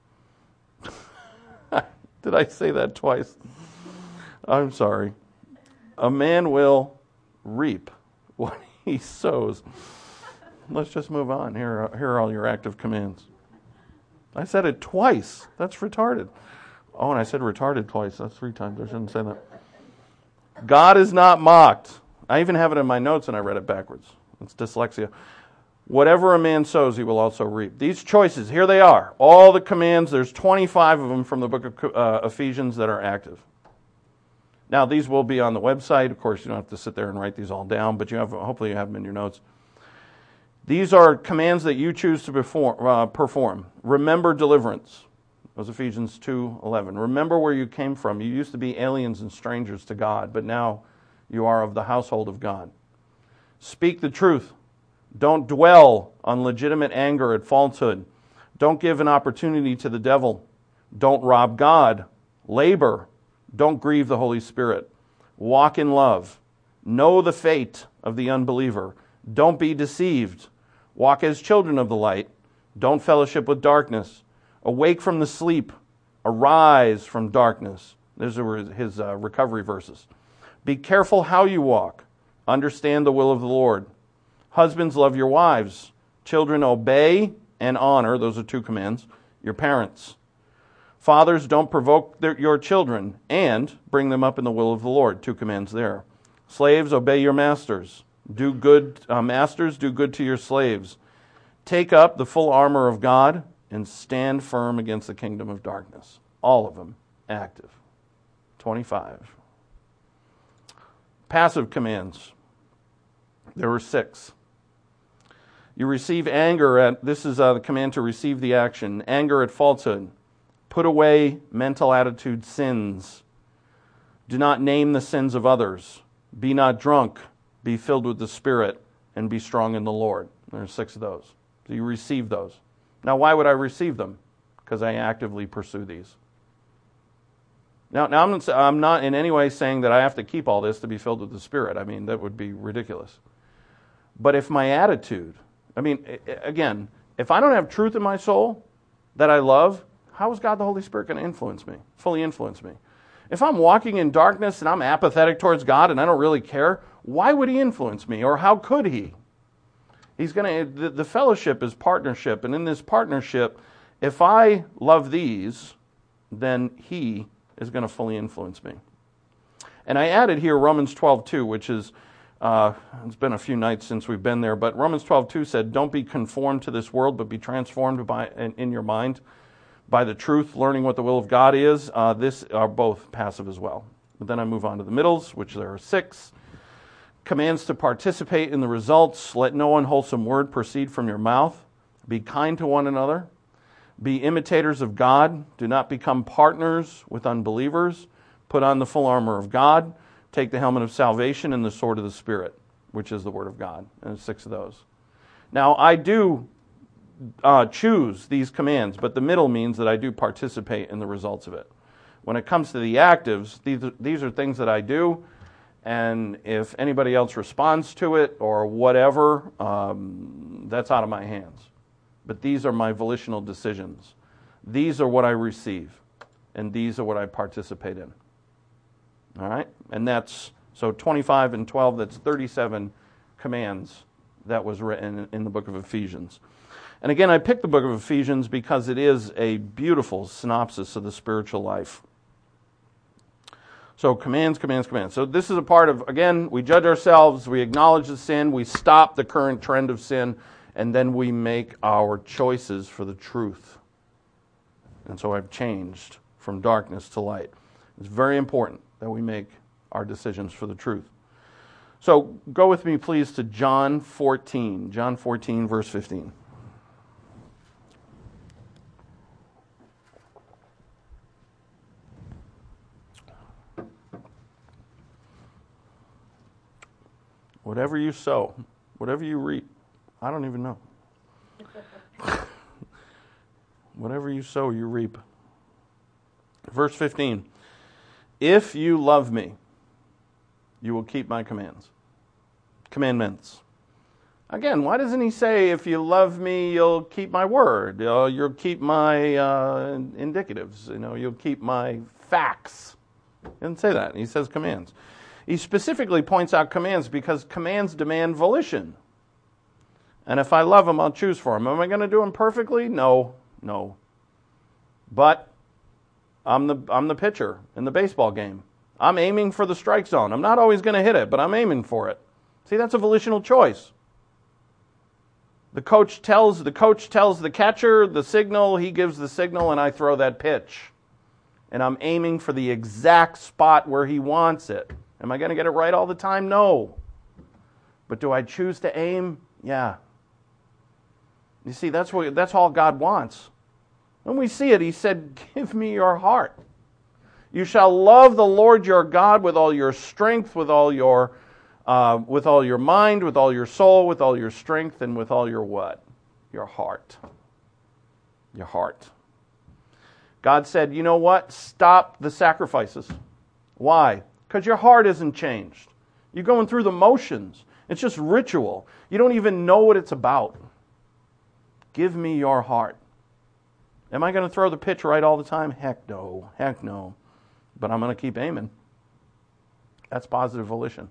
Did I say that twice? I'm sorry. A man will reap what he sows. Let's just move on. Here are, here are all your active commands. I said it twice. That's retarded. Oh, and I said retarded twice. That's three times. I shouldn't say that. God is not mocked. I even have it in my notes and I read it backwards. It's dyslexia. Whatever a man sows, he will also reap. These choices, here they are. All the commands, there's twenty-five of them from the book of uh, Ephesians that are active. Now, these will be on the website. Of course, you don't have to sit there and write these all down, but you have, hopefully you have them in your notes. These are commands that you choose to perform. Uh, perform. Remember deliverance. That was Ephesians two eleven. Remember where you came from. You used to be aliens and strangers to God, but now you are of the household of God. Speak the truth. Don't dwell on legitimate anger at falsehood. Don't give an opportunity to the devil. Don't rob God. Labor. Don't grieve the Holy Spirit. Walk in love. Know the fate of the unbeliever. Don't be deceived. Walk as children of the light. Don't fellowship with darkness. Awake from the sleep. Arise from darkness. Those are his uh, recovery verses. Be careful how you walk. Understand the will of the Lord. Husbands, love your wives. Children, obey and honor. Those are two commands. Your parents. Fathers, don't provoke their, your children, and bring them up in the will of the Lord. Two commands there. Slaves, obey your masters. Do good, uh, masters, do good to your slaves. Take up the full armor of God and stand firm against the kingdom of darkness. All of them active. twenty-five. Passive commands. There were six. You receive anger at, this is uh, the command to receive the action, anger at falsehood. Put away mental attitude sins. Do not name the sins of others. Be not drunk. Be filled with the Spirit, and be strong in the Lord. There are six of those. So you receive those. Now, why would I receive them? Because I actively pursue these. Now, now I'm, not, I'm not in any way saying that I have to keep all this to be filled with the Spirit. I mean, that would be ridiculous. But if my attitude, I mean, again, if I don't have truth in my soul that I love, how is God the Holy Spirit going to influence me, fully influence me? If I'm walking in darkness and I'm apathetic towards God and I don't really care, why would He influence me, or how could He? He's going to. The, the fellowship is partnership, and in this partnership, if I love these, then He is going to fully influence me. And I added here Romans twelve two, which is, uh, it's been a few nights since we've been there, but Romans twelve two said, don't be conformed to this world, but be transformed by in, in your mind by the truth, learning what the will of God is. Uh, this are both passive as well. But then I move on to the middles, which there are six. Commands to participate in the results. Let no unwholesome word proceed from your mouth. Be kind to one another. Be imitators of God. Do not become partners with unbelievers. Put on the full armor of God. Take the helmet of salvation and the sword of the Spirit, which is the word of God. And there's six of those. Now, I do uh, choose these commands, but the middle means that I do participate in the results of it. When it comes to the actives, these are, these are things that I do, and if anybody else responds to it or whatever, um, that's out of my hands. But these are my volitional decisions. These are what I receive, and these are what I participate in. All right? And that's, so twenty-five and twelve, that's thirty-seven commands that was written in the book of Ephesians. And again, I picked the book of Ephesians because it is a beautiful synopsis of the spiritual life. So commands, commands, commands. So this is a part of, again, we judge ourselves, we acknowledge the sin, we stop the current trend of sin, and then we make our choices for the truth. And so I've changed from darkness to light. It's very important that we make our decisions for the truth. So go with me, please, to John fourteen. John fourteen, verse fifteen. Whatever you sow, whatever you reap, I don't even know. Whatever you sow, you reap. Verse fifteen. If you love me, you will keep my commands. Commandments. Again, why doesn't he say, if you love me, you'll keep my word? You'll, you'll keep my uh, indicatives. You know, you'll keep my facts. He doesn't say that. He says commands. He specifically points out commands because commands demand volition. And if I love them, I'll choose for them. Am I going to do them perfectly? No, no. But I'm the I'm the pitcher in the baseball game. I'm aiming for the strike zone. I'm not always going to hit it, but I'm aiming for it. See, that's a volitional choice. The coach tells the coach tells the catcher the signal, he gives the signal, and I throw that pitch. And I'm aiming for the exact spot where he wants it. Am I going to get it right all the time? No. But do I choose to aim? Yeah. You see, that's what that's all God wants. When we see it, he said, give me your heart. You shall love the Lord your God with all your strength, with all your uh, with all your mind, with all your soul, with all your strength, and with all your what? Your heart. Your heart. God said, you know what? Stop the sacrifices. Why? Because your heart isn't changed. You're going through the motions. It's just ritual. You don't even know what it's about. Give me your heart. Am I going to throw the pitch right all the time? Heck no. Heck no. But I'm going to keep aiming. That's positive volition.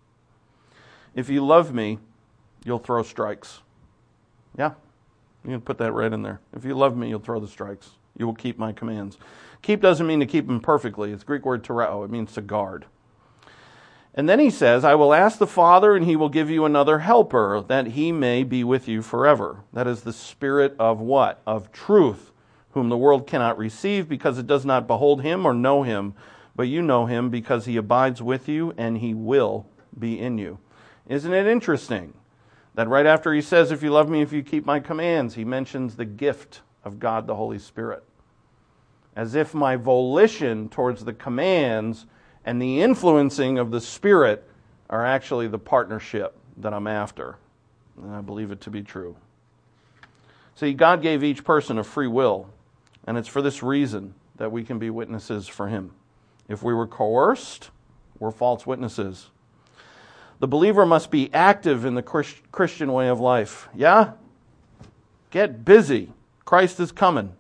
If you love me, you'll throw strikes. Yeah, you can put that right in there. If you love me, you'll throw the strikes. You will keep my commands. Keep doesn't mean to keep them perfectly. It's the Greek word tereo. It means to guard. And then he says, I will ask the Father, and he will give you another helper, that he may be with you forever. That is the Spirit of what? Of truth, whom the world cannot receive, because it does not behold him or know him. But you know him, because he abides with you, and he will be in you. Isn't it interesting that right after he says, if you love me, if you keep my commands, he mentions the gift of God the Holy Spirit. As if my volition towards the commands and the influencing of the Spirit are actually the partnership that I'm after. And I believe it to be true. See, God gave each person a free will, and it's for this reason that we can be witnesses for him. If we were coerced, we're false witnesses. The believer must be active in the Christian way of life. Yeah? Get busy. Christ is coming.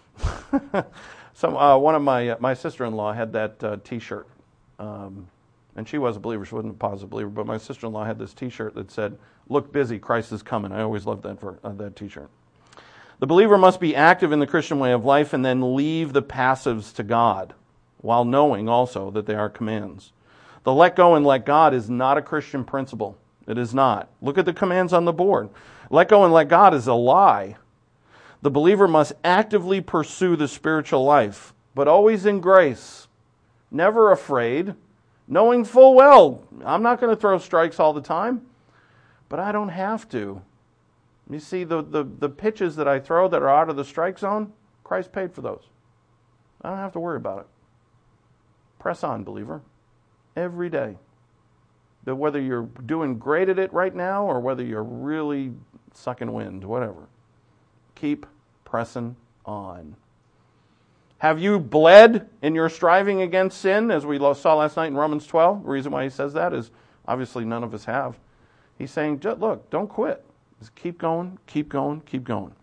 Some uh, one of my uh, my sister-in-law had that uh, T-shirt, um, and she was a believer. She wasn't a positive believer, but my sister-in-law had this T-shirt that said, "Look busy, Christ is coming." I always loved that for, uh, that T-shirt. The believer must be active in the Christian way of life and then leave the passives to God, while knowing also that they are commands. The let go and let God is not a Christian principle. It is not. Look at the commands on the board. Let go and let God is a lie. The believer must actively pursue the spiritual life, but always in grace, never afraid, knowing full well, I'm not going to throw strikes all the time, but I don't have to. You see, the, the, the pitches that I throw that are out of the strike zone, Christ paid for those. I don't have to worry about it. Press on, believer, every day. But whether you're doing great at it right now or whether you're really sucking wind, whatever, keep pressing on. Have you bled in your striving against sin, as we saw last night in Romans twelve? The reason why he says that is obviously none of us have. He's saying, look, don't quit. Just keep going, keep going, keep going.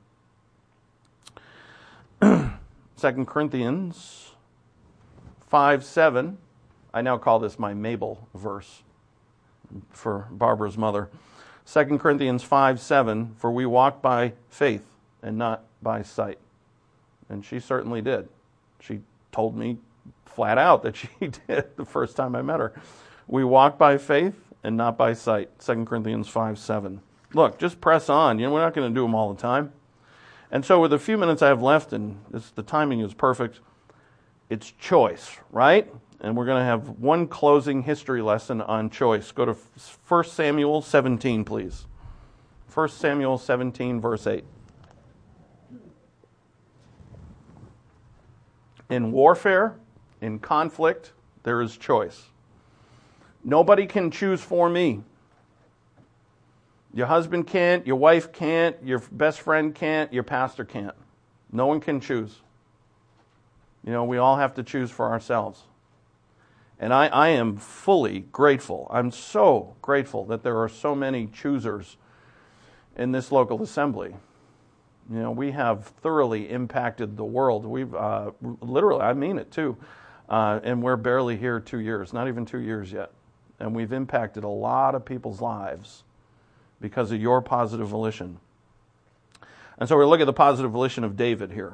Second Corinthians five seven. I now call this my Mabel verse for Barbara's mother. Second Corinthians five seven, for we walk by faith and not by sight. And she certainly did. She told me flat out that she did the first time I met her. We walk by faith and not by sight. Second Corinthians five seven. Look, just press on. You know, we're not going to do them all the time. And so with the few minutes I have left, and this, the timing is perfect, it's choice, right? And we're going to have one closing history lesson on choice. Go to First Samuel seventeen, please. First Samuel seventeen, verse eight. In warfare, in conflict, there is choice. Nobody can choose for me. Your husband can't, your wife can't, your best friend can't, your pastor can't. No one can choose. You know, we all have to choose for ourselves. And I, I am fully grateful. I'm so grateful that there are so many choosers in this local assembly. You know, we have thoroughly impacted the world. We've uh, literally, I mean it too. Uh, and we're barely here two years, not even two years yet. And we've impacted a lot of people's lives because of your positive volition. And so we're looking at the positive volition of David here.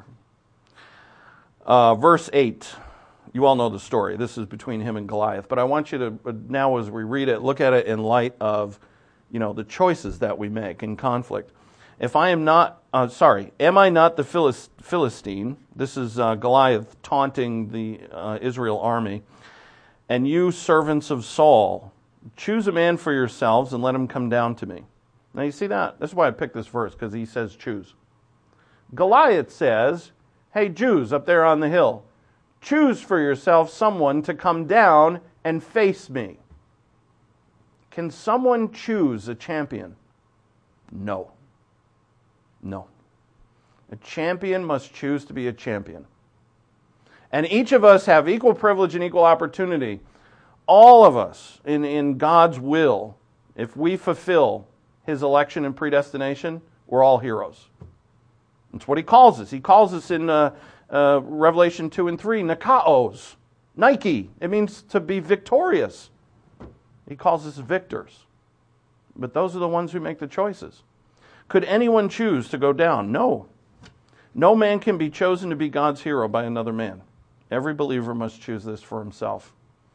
Uh, verse eight. You all know the story. This is between him and Goliath. But I want you to, now as we read it, look at it in light of, you know, the choices that we make in conflict. If I am not, uh, sorry, am I not the Philis- Philistine? This is uh, Goliath taunting the uh, Israel army. And you servants of Saul, choose a man for yourselves and let him come down to me. Now you see that? That's why I picked this verse, because he says choose. Goliath says, hey, Jews up there on the hill, choose for yourself someone to come down and face me. Can someone choose a champion? No. No. A champion must choose to be a champion. And each of us have equal privilege and equal opportunity. All of us, in, in God's will, if we fulfill His election and predestination, we're all heroes. That's what He calls us. He calls us in uh, uh, Revelation two and three, Nikaos, Nike. It means to be victorious. He calls us victors. But those are the ones who make the choices. Could anyone choose to go down? No. No man can be chosen to be God's hero by another man. Every believer must choose this for himself.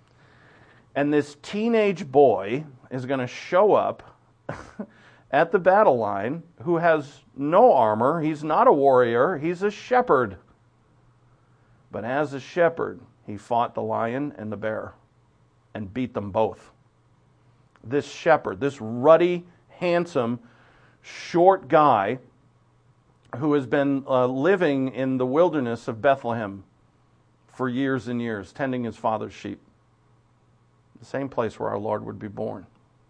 And this teenage boy is going to show up at the battle line who has no armor. He's not a warrior. He's a shepherd. But as a shepherd, he fought the lion and the bear and beat them both. This shepherd, this ruddy, handsome, short guy who has been uh, living in the wilderness of Bethlehem for years and years, tending his father's sheep. The same place where our Lord would be born.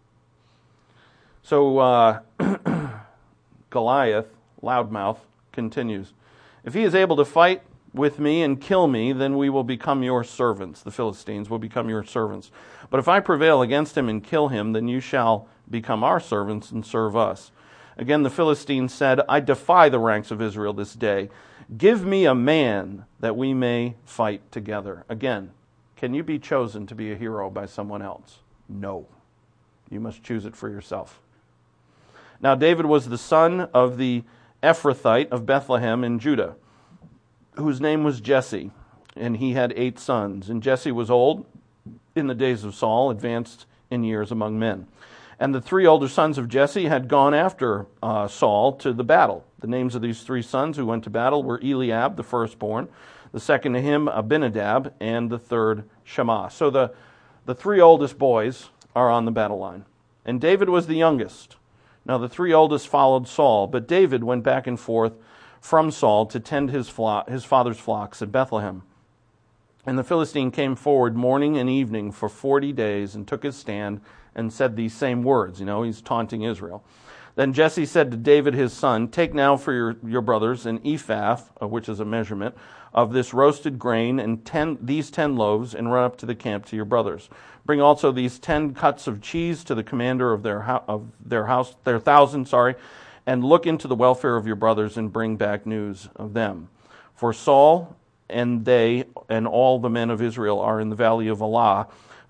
So uh, Goliath, loudmouth, continues. If he is able to fight with me and kill me, then we will become your servants. The Philistines will become your servants. But if I prevail against him and kill him, then you shall become our servants and serve us. Again, the Philistines said, I defy the ranks of Israel this day. Give me a man that we may fight together. Again, can you be chosen to be a hero by someone else? No. You must choose it for yourself. Now, David was the son of the Ephrathite of Bethlehem in Judah, whose name was Jesse, and he had eight sons. And Jesse was old in the days of Saul, advanced in years among men. And the three older sons of Jesse had gone after uh, Saul to the battle. The names of these three sons who went to battle were Eliab, the firstborn, the second to him, Abinadab, and the third, Shammah. So the, the three oldest boys are on the battle line. And David was the youngest. Now the three oldest followed Saul, but David went back and forth from Saul to tend his, flock, his father's flocks at Bethlehem. And the Philistine came forward morning and evening for forty days and took his stand and said these same words. You know, he's taunting Israel. Then Jesse said to David his son, take now for your, your brothers an ephah, which is a measurement, of this roasted grain, and ten, these ten loaves, and run up to the camp to your brothers. Bring also these ten cuts of cheese to the commander of their ho- of their house, their thousand, sorry, and look into the welfare of your brothers and bring back news of them. For Saul and they and all the men of Israel are in the valley of Elah,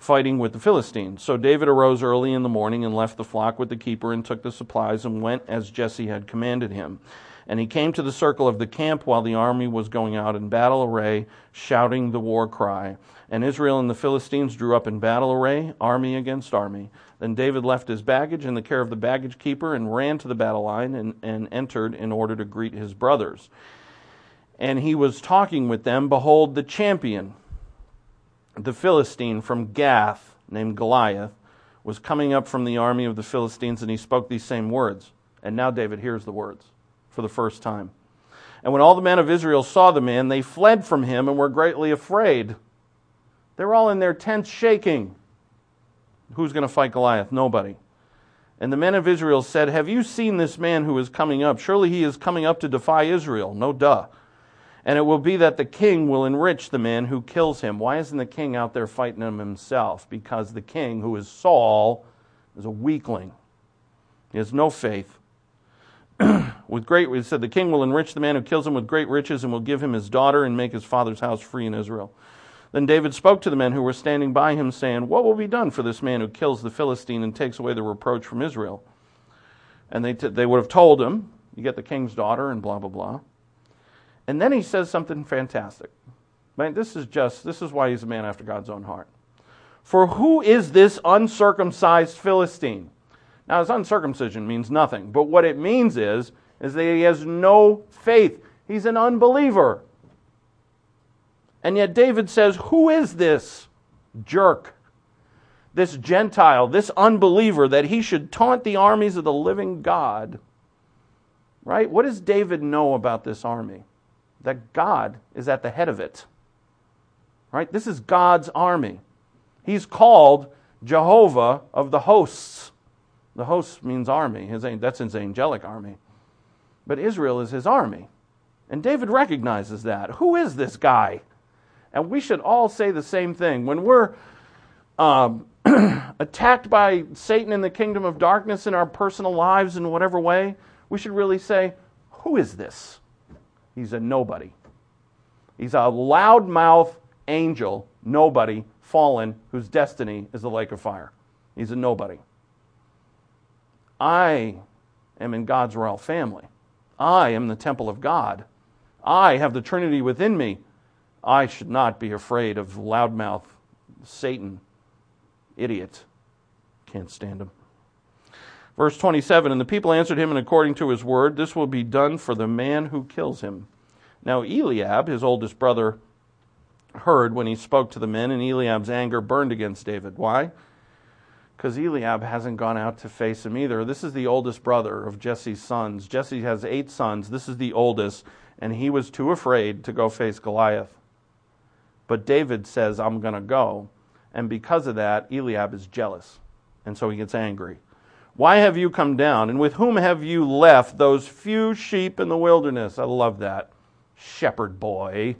fighting with the Philistines. So David arose early in the morning and left the flock with the keeper and took the supplies and went as Jesse had commanded him. And he came to the circle of the camp while the army was going out in battle array, shouting the war cry. And Israel and the Philistines drew up in battle array, army against army. Then David left his baggage in the care of the baggage keeper and ran to the battle line and, and entered in order to greet his brothers. And he was talking with them. Behold, the champion, the Philistine from Gath, named Goliath, was coming up from the army of the Philistines, and he spoke these same words. And now David hears the words for the first time. And when all the men of Israel saw the man, they fled from him and were greatly afraid. They were all in their tents shaking. Who's going to fight Goliath? Nobody. And the men of Israel said, have you seen this man who is coming up? Surely he is coming up to defy Israel. No duh. And it will be that the king will enrich the man who kills him. Why isn't the king out there fighting him himself? Because the king, who is Saul, is a weakling. He has no faith. With great, it said, the king will enrich the man who kills him with great riches and will give him his daughter and make his father's house free in Israel. Then David spoke to the men who were standing by him, saying, what will be done for this man who kills the Philistine and takes away the reproach from Israel? And they, t- they would have told him, you get the king's daughter and blah, blah, blah. And then he says something fantastic. Man, this is just, this is why he's a man after God's own heart. For who is this uncircumcised Philistine? Now, his uncircumcision means nothing, but what it means is, is that he has no faith. He's an unbeliever. And yet David says, who is this jerk, this Gentile, this unbeliever, that he should taunt the armies of the living God? Right? What does David know about this army? That God is at the head of it. Right? This is God's army. He's called Jehovah of the hosts. The hosts means army. His, that's his angelic army. But Israel is his army. And David recognizes that. Who is this guy? And we should all say the same thing. When we're um, attacked by Satan in the kingdom of darkness in our personal lives in whatever way, we should really say, who is this? He's a nobody. He's a loudmouth angel, nobody, fallen, whose destiny is the lake of fire. He's a nobody. I am in God's royal family. I am the temple of God. I have the Trinity within me. I should not be afraid of loudmouth Satan. Idiot. Can't stand him. Verse twenty-seven, and the people answered him, and according to his word, this will be done for the man who kills him. Now Eliab, his oldest brother, heard when he spoke to the men, and Eliab's anger burned against David. Why? Because Eliab hasn't gone out to face him either. This is the oldest brother of Jesse's sons. Jesse has eight sons. This is the oldest, and he was too afraid to go face Goliath. But David says, I'm going to go. And because of that, Eliab is jealous. And so he gets angry. Why have you come down? And with whom have you left those few sheep in the wilderness? I love that. Shepherd boy.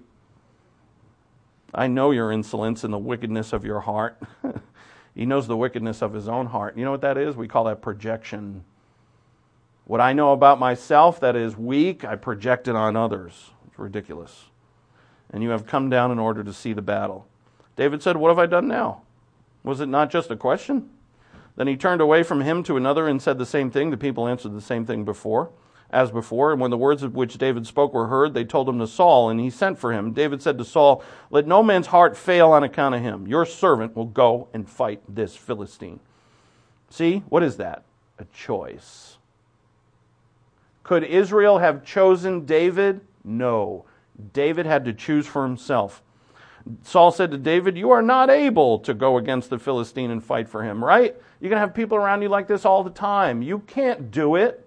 I know your insolence and the wickedness of your heart. He knows the wickedness of his own heart. You know what that is? We call that projection. What I know about myself that is weak, I project it on others. It's ridiculous. And you have come down in order to see the battle. David said, what have I done now? Was it not just a question? Then he turned away from him to another and said the same thing. The people answered the same thing before, as before. And when the words of which David spoke were heard, they told him to Saul, and he sent for him. David said to Saul, let no man's heart fail on account of him. Your servant will go and fight this Philistine. See, what is that? A choice. Could Israel have chosen David? No. David had to choose for himself. Saul said to David, you are not able to go against the Philistine and fight for him, right? You're going to have people around you like this all the time. You can't do it.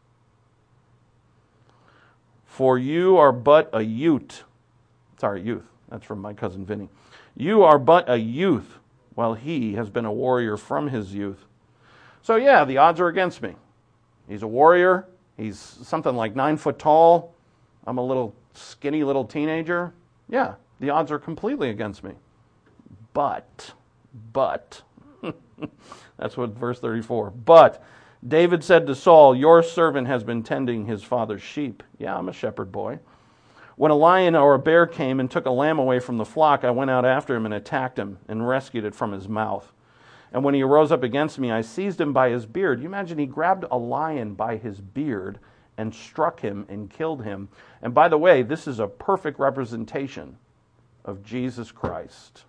For you are but a youth. Sorry, youth. That's from my cousin Vinny. You are but a youth, while he has been a warrior from his youth. So yeah, the odds are against me. He's a warrior. He's something like nine foot tall. I'm a little skinny little teenager. Yeah, the odds are completely against me. But, but, that's what verse thirty-four. But David said to Saul, your servant has been tending his father's sheep. Yeah, I'm a shepherd boy. When a lion or a bear came and took a lamb away from the flock, I went out after him and attacked him and rescued it from his mouth. And when he arose up against me, I seized him by his beard. You imagine he grabbed a lion by his beard and struck him and killed him. And by the way, this is a perfect representation of Jesus Christ.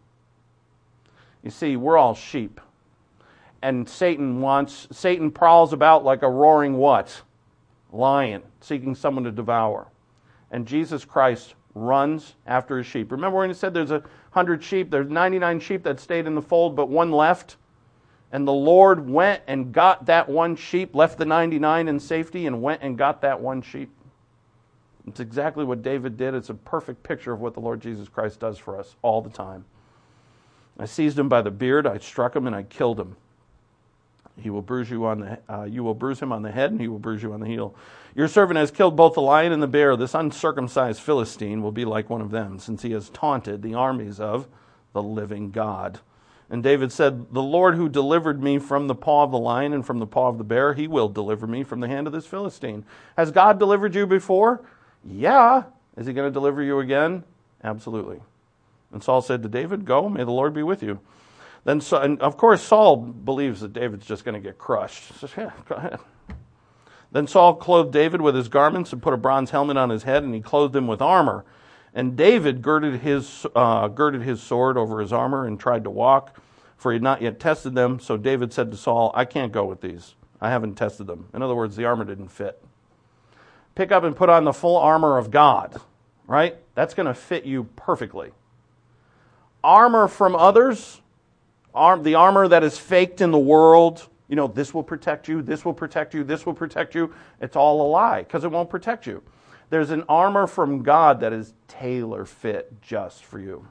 You see, we're all sheep. And Satan wants, Satan prowls about like a roaring what? Lion, seeking someone to devour. And Jesus Christ runs after his sheep. Remember when he said there's a hundred sheep, there's ninety-nine sheep that stayed in the fold, but one left? And the Lord went and got that one sheep, left the ninety-nine in safety, and went and got that one sheep. It's exactly what David did. It's a perfect picture of what the Lord Jesus Christ does for us all the time. I seized him by the beard, I struck him, and I killed him. He will bruise you on the. Uh, you will bruise him on the head, and he will bruise you on the heel. Your servant has killed both the lion and the bear. This uncircumcised Philistine will be like one of them, since he has taunted the armies of the living God. And David said, the Lord who delivered me from the paw of the lion and from the paw of the bear, he will deliver me from the hand of this Philistine. Has God delivered you before? Yeah. Is he going to deliver you again? Absolutely. And Saul said to David, go, may the Lord be with you. Then, and of course, Saul believes that David's just going to get crushed. He says, yeah, go ahead. Then Saul clothed David with his garments and put a bronze helmet on his head, and he clothed him with armor. And David girded his uh, girded his sword over his armor and tried to walk, for he had not yet tested them. So David said to Saul, I can't go with these. I haven't tested them. In other words, the armor didn't fit. Pick up and put on the full armor of God, right? That's going to fit you perfectly. Armor from others, arm, the armor that is faked in the world, you know, this will protect you, this will protect you, this will protect you. It's all a lie because it won't protect you. There's an armor from God that is tailor fit just for you.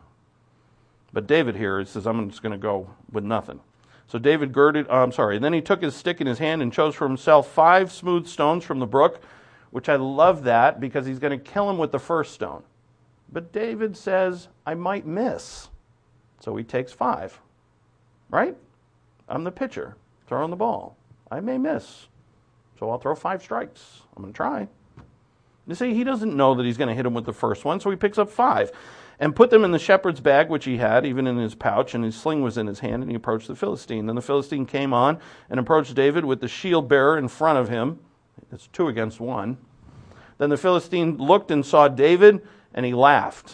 But David here, he says, I'm just going to go with nothing. So David girded, oh, I'm sorry, and then he took his stick in his hand and chose for himself five smooth stones from the brook, which I love that because he's going to kill him with the first stone. But David says, I might miss. So he takes five, right? I'm the pitcher, throwing the ball. I may miss. So I'll throw five strikes. I'm going to try. You see, he doesn't know that he's going to hit him with the first one, so he picks up five and put them in the shepherd's bag, which he had, even in his pouch, and his sling was in his hand, and he approached the Philistine. Then the Philistine came on and approached David with the shield bearer in front of him. It's two against one. Then the Philistine looked and saw David, and he laughed.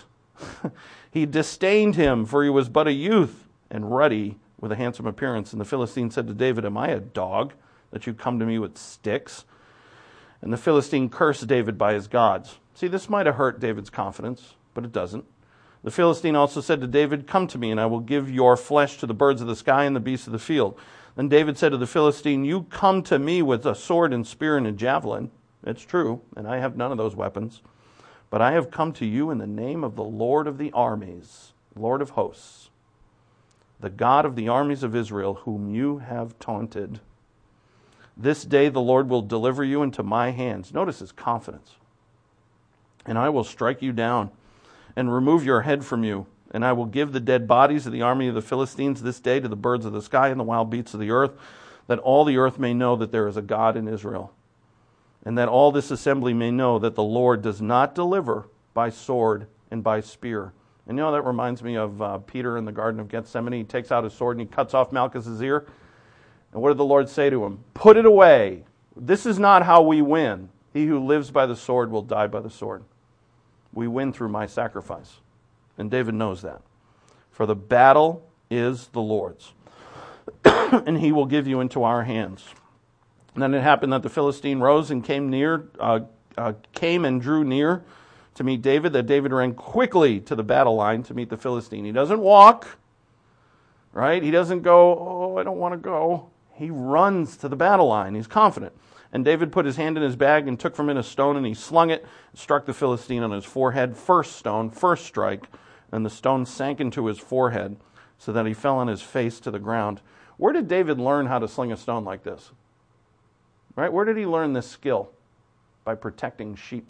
He disdained him, for he was but a youth and ruddy with a handsome appearance. And the Philistine said to David, am I a dog that you come to me with sticks? And the Philistine cursed David by his gods. See, this might have hurt David's confidence, but it doesn't. The Philistine also said to David, come to me, and I will give your flesh to the birds of the sky and the beasts of the field. Then David said to the Philistine, you come to me with a sword and spear and a javelin. It's true, and I have none of those weapons. But I have come to you in the name of the Lord of the armies, Lord of hosts, the God of the armies of Israel, whom you have taunted. This day the Lord will deliver you into my hands. Notice his confidence. And I will strike you down and remove your head from you. And I will give the dead bodies of the army of the Philistines this day to the birds of the sky and the wild beasts of the earth, that all the earth may know that there is a God in Israel. And that all this assembly may know that the Lord does not deliver by sword and by spear. And you know, that reminds me of uh, Peter in the Garden of Gethsemane. He takes out his sword and he cuts off Malchus's ear. And what did the Lord say to him? Put it away. This is not how we win. He who lives by the sword will die by the sword. We win through my sacrifice. And David knows that. For the battle is the Lord's. And he will give you into our hands. And then it happened that the Philistine rose and came near, uh, uh, came and drew near to meet David, that David ran quickly to the battle line to meet the Philistine. He doesn't walk, right? He doesn't go, oh, I don't want to go. He runs to the battle line. He's confident. And David put his hand in his bag and took from it a stone, and he slung it, and struck the Philistine on his forehead. First stone, first strike, and the stone sank into his forehead, so that he fell on his face to the ground. Where did David learn how to sling a stone like this? Right? Where did he learn this skill? By protecting sheep.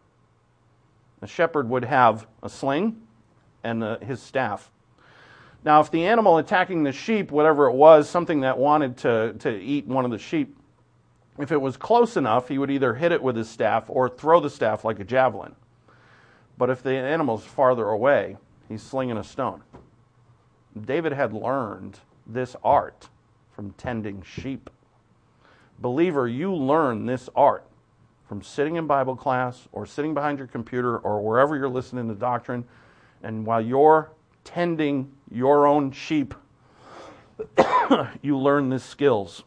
A shepherd would have a sling and uh, his staff. Now, if the animal attacking the sheep, whatever it was, something that wanted to, to eat one of the sheep, if it was close enough, he would either hit it with his staff or throw the staff like a javelin. But if the animal's farther away, he's slinging a stone. David had learned this art from tending sheep. Believer, you learn this art from sitting in Bible class or sitting behind your computer or wherever you're listening to doctrine, and while you're tending your own sheep, you learn these skills.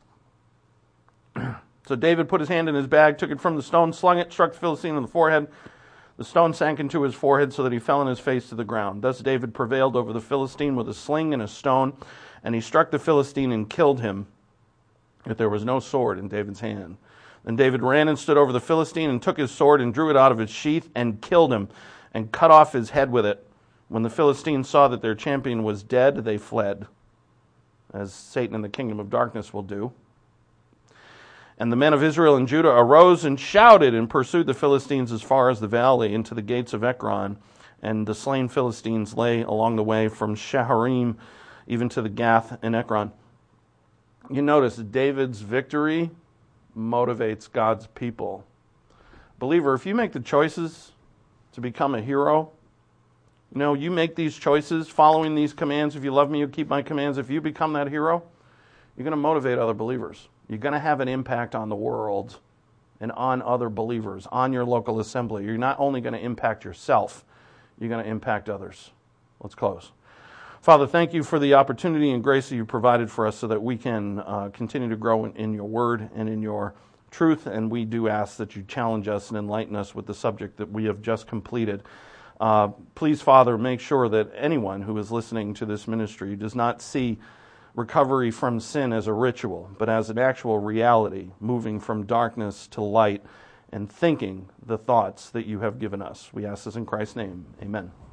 So David put his hand in his bag, took it from the stone, slung it, struck the Philistine in the forehead. The stone sank into his forehead so that he fell on his face to the ground. Thus David prevailed over the Philistine with a sling and a stone, and he struck the Philistine and killed him, yet there was no sword in David's hand. Then David ran and stood over the Philistine and took his sword and drew it out of its sheath and killed him and cut off his head with it. When the Philistines saw that their champion was dead, they fled, as Satan and the kingdom of darkness will do. And the men of Israel and Judah arose and shouted and pursued the Philistines as far as the valley into the gates of Ekron. And the slain Philistines lay along the way from Shaharim even to the Gath and Ekron. You notice David's victory motivates God's people. Believer, if you make the choices to become a hero, you know, you make these choices following these commands. If you love me, you keep my commands. If you become that hero, you're going to motivate other believers. You're going to have an impact on the world and on other believers, on your local assembly. You're not only going to impact yourself, you're going to impact others. Let's close. Father, thank you for the opportunity and grace that you provided for us so that we can uh, continue to grow in, in your word and in your truth. And we do ask that you challenge us and enlighten us with the subject that we have just completed. Uh, please, Father, make sure that anyone who is listening to this ministry does not see recovery from sin as a ritual, but as an actual reality, moving from darkness to light and thinking the thoughts that you have given us. We ask this in Christ's name. Amen.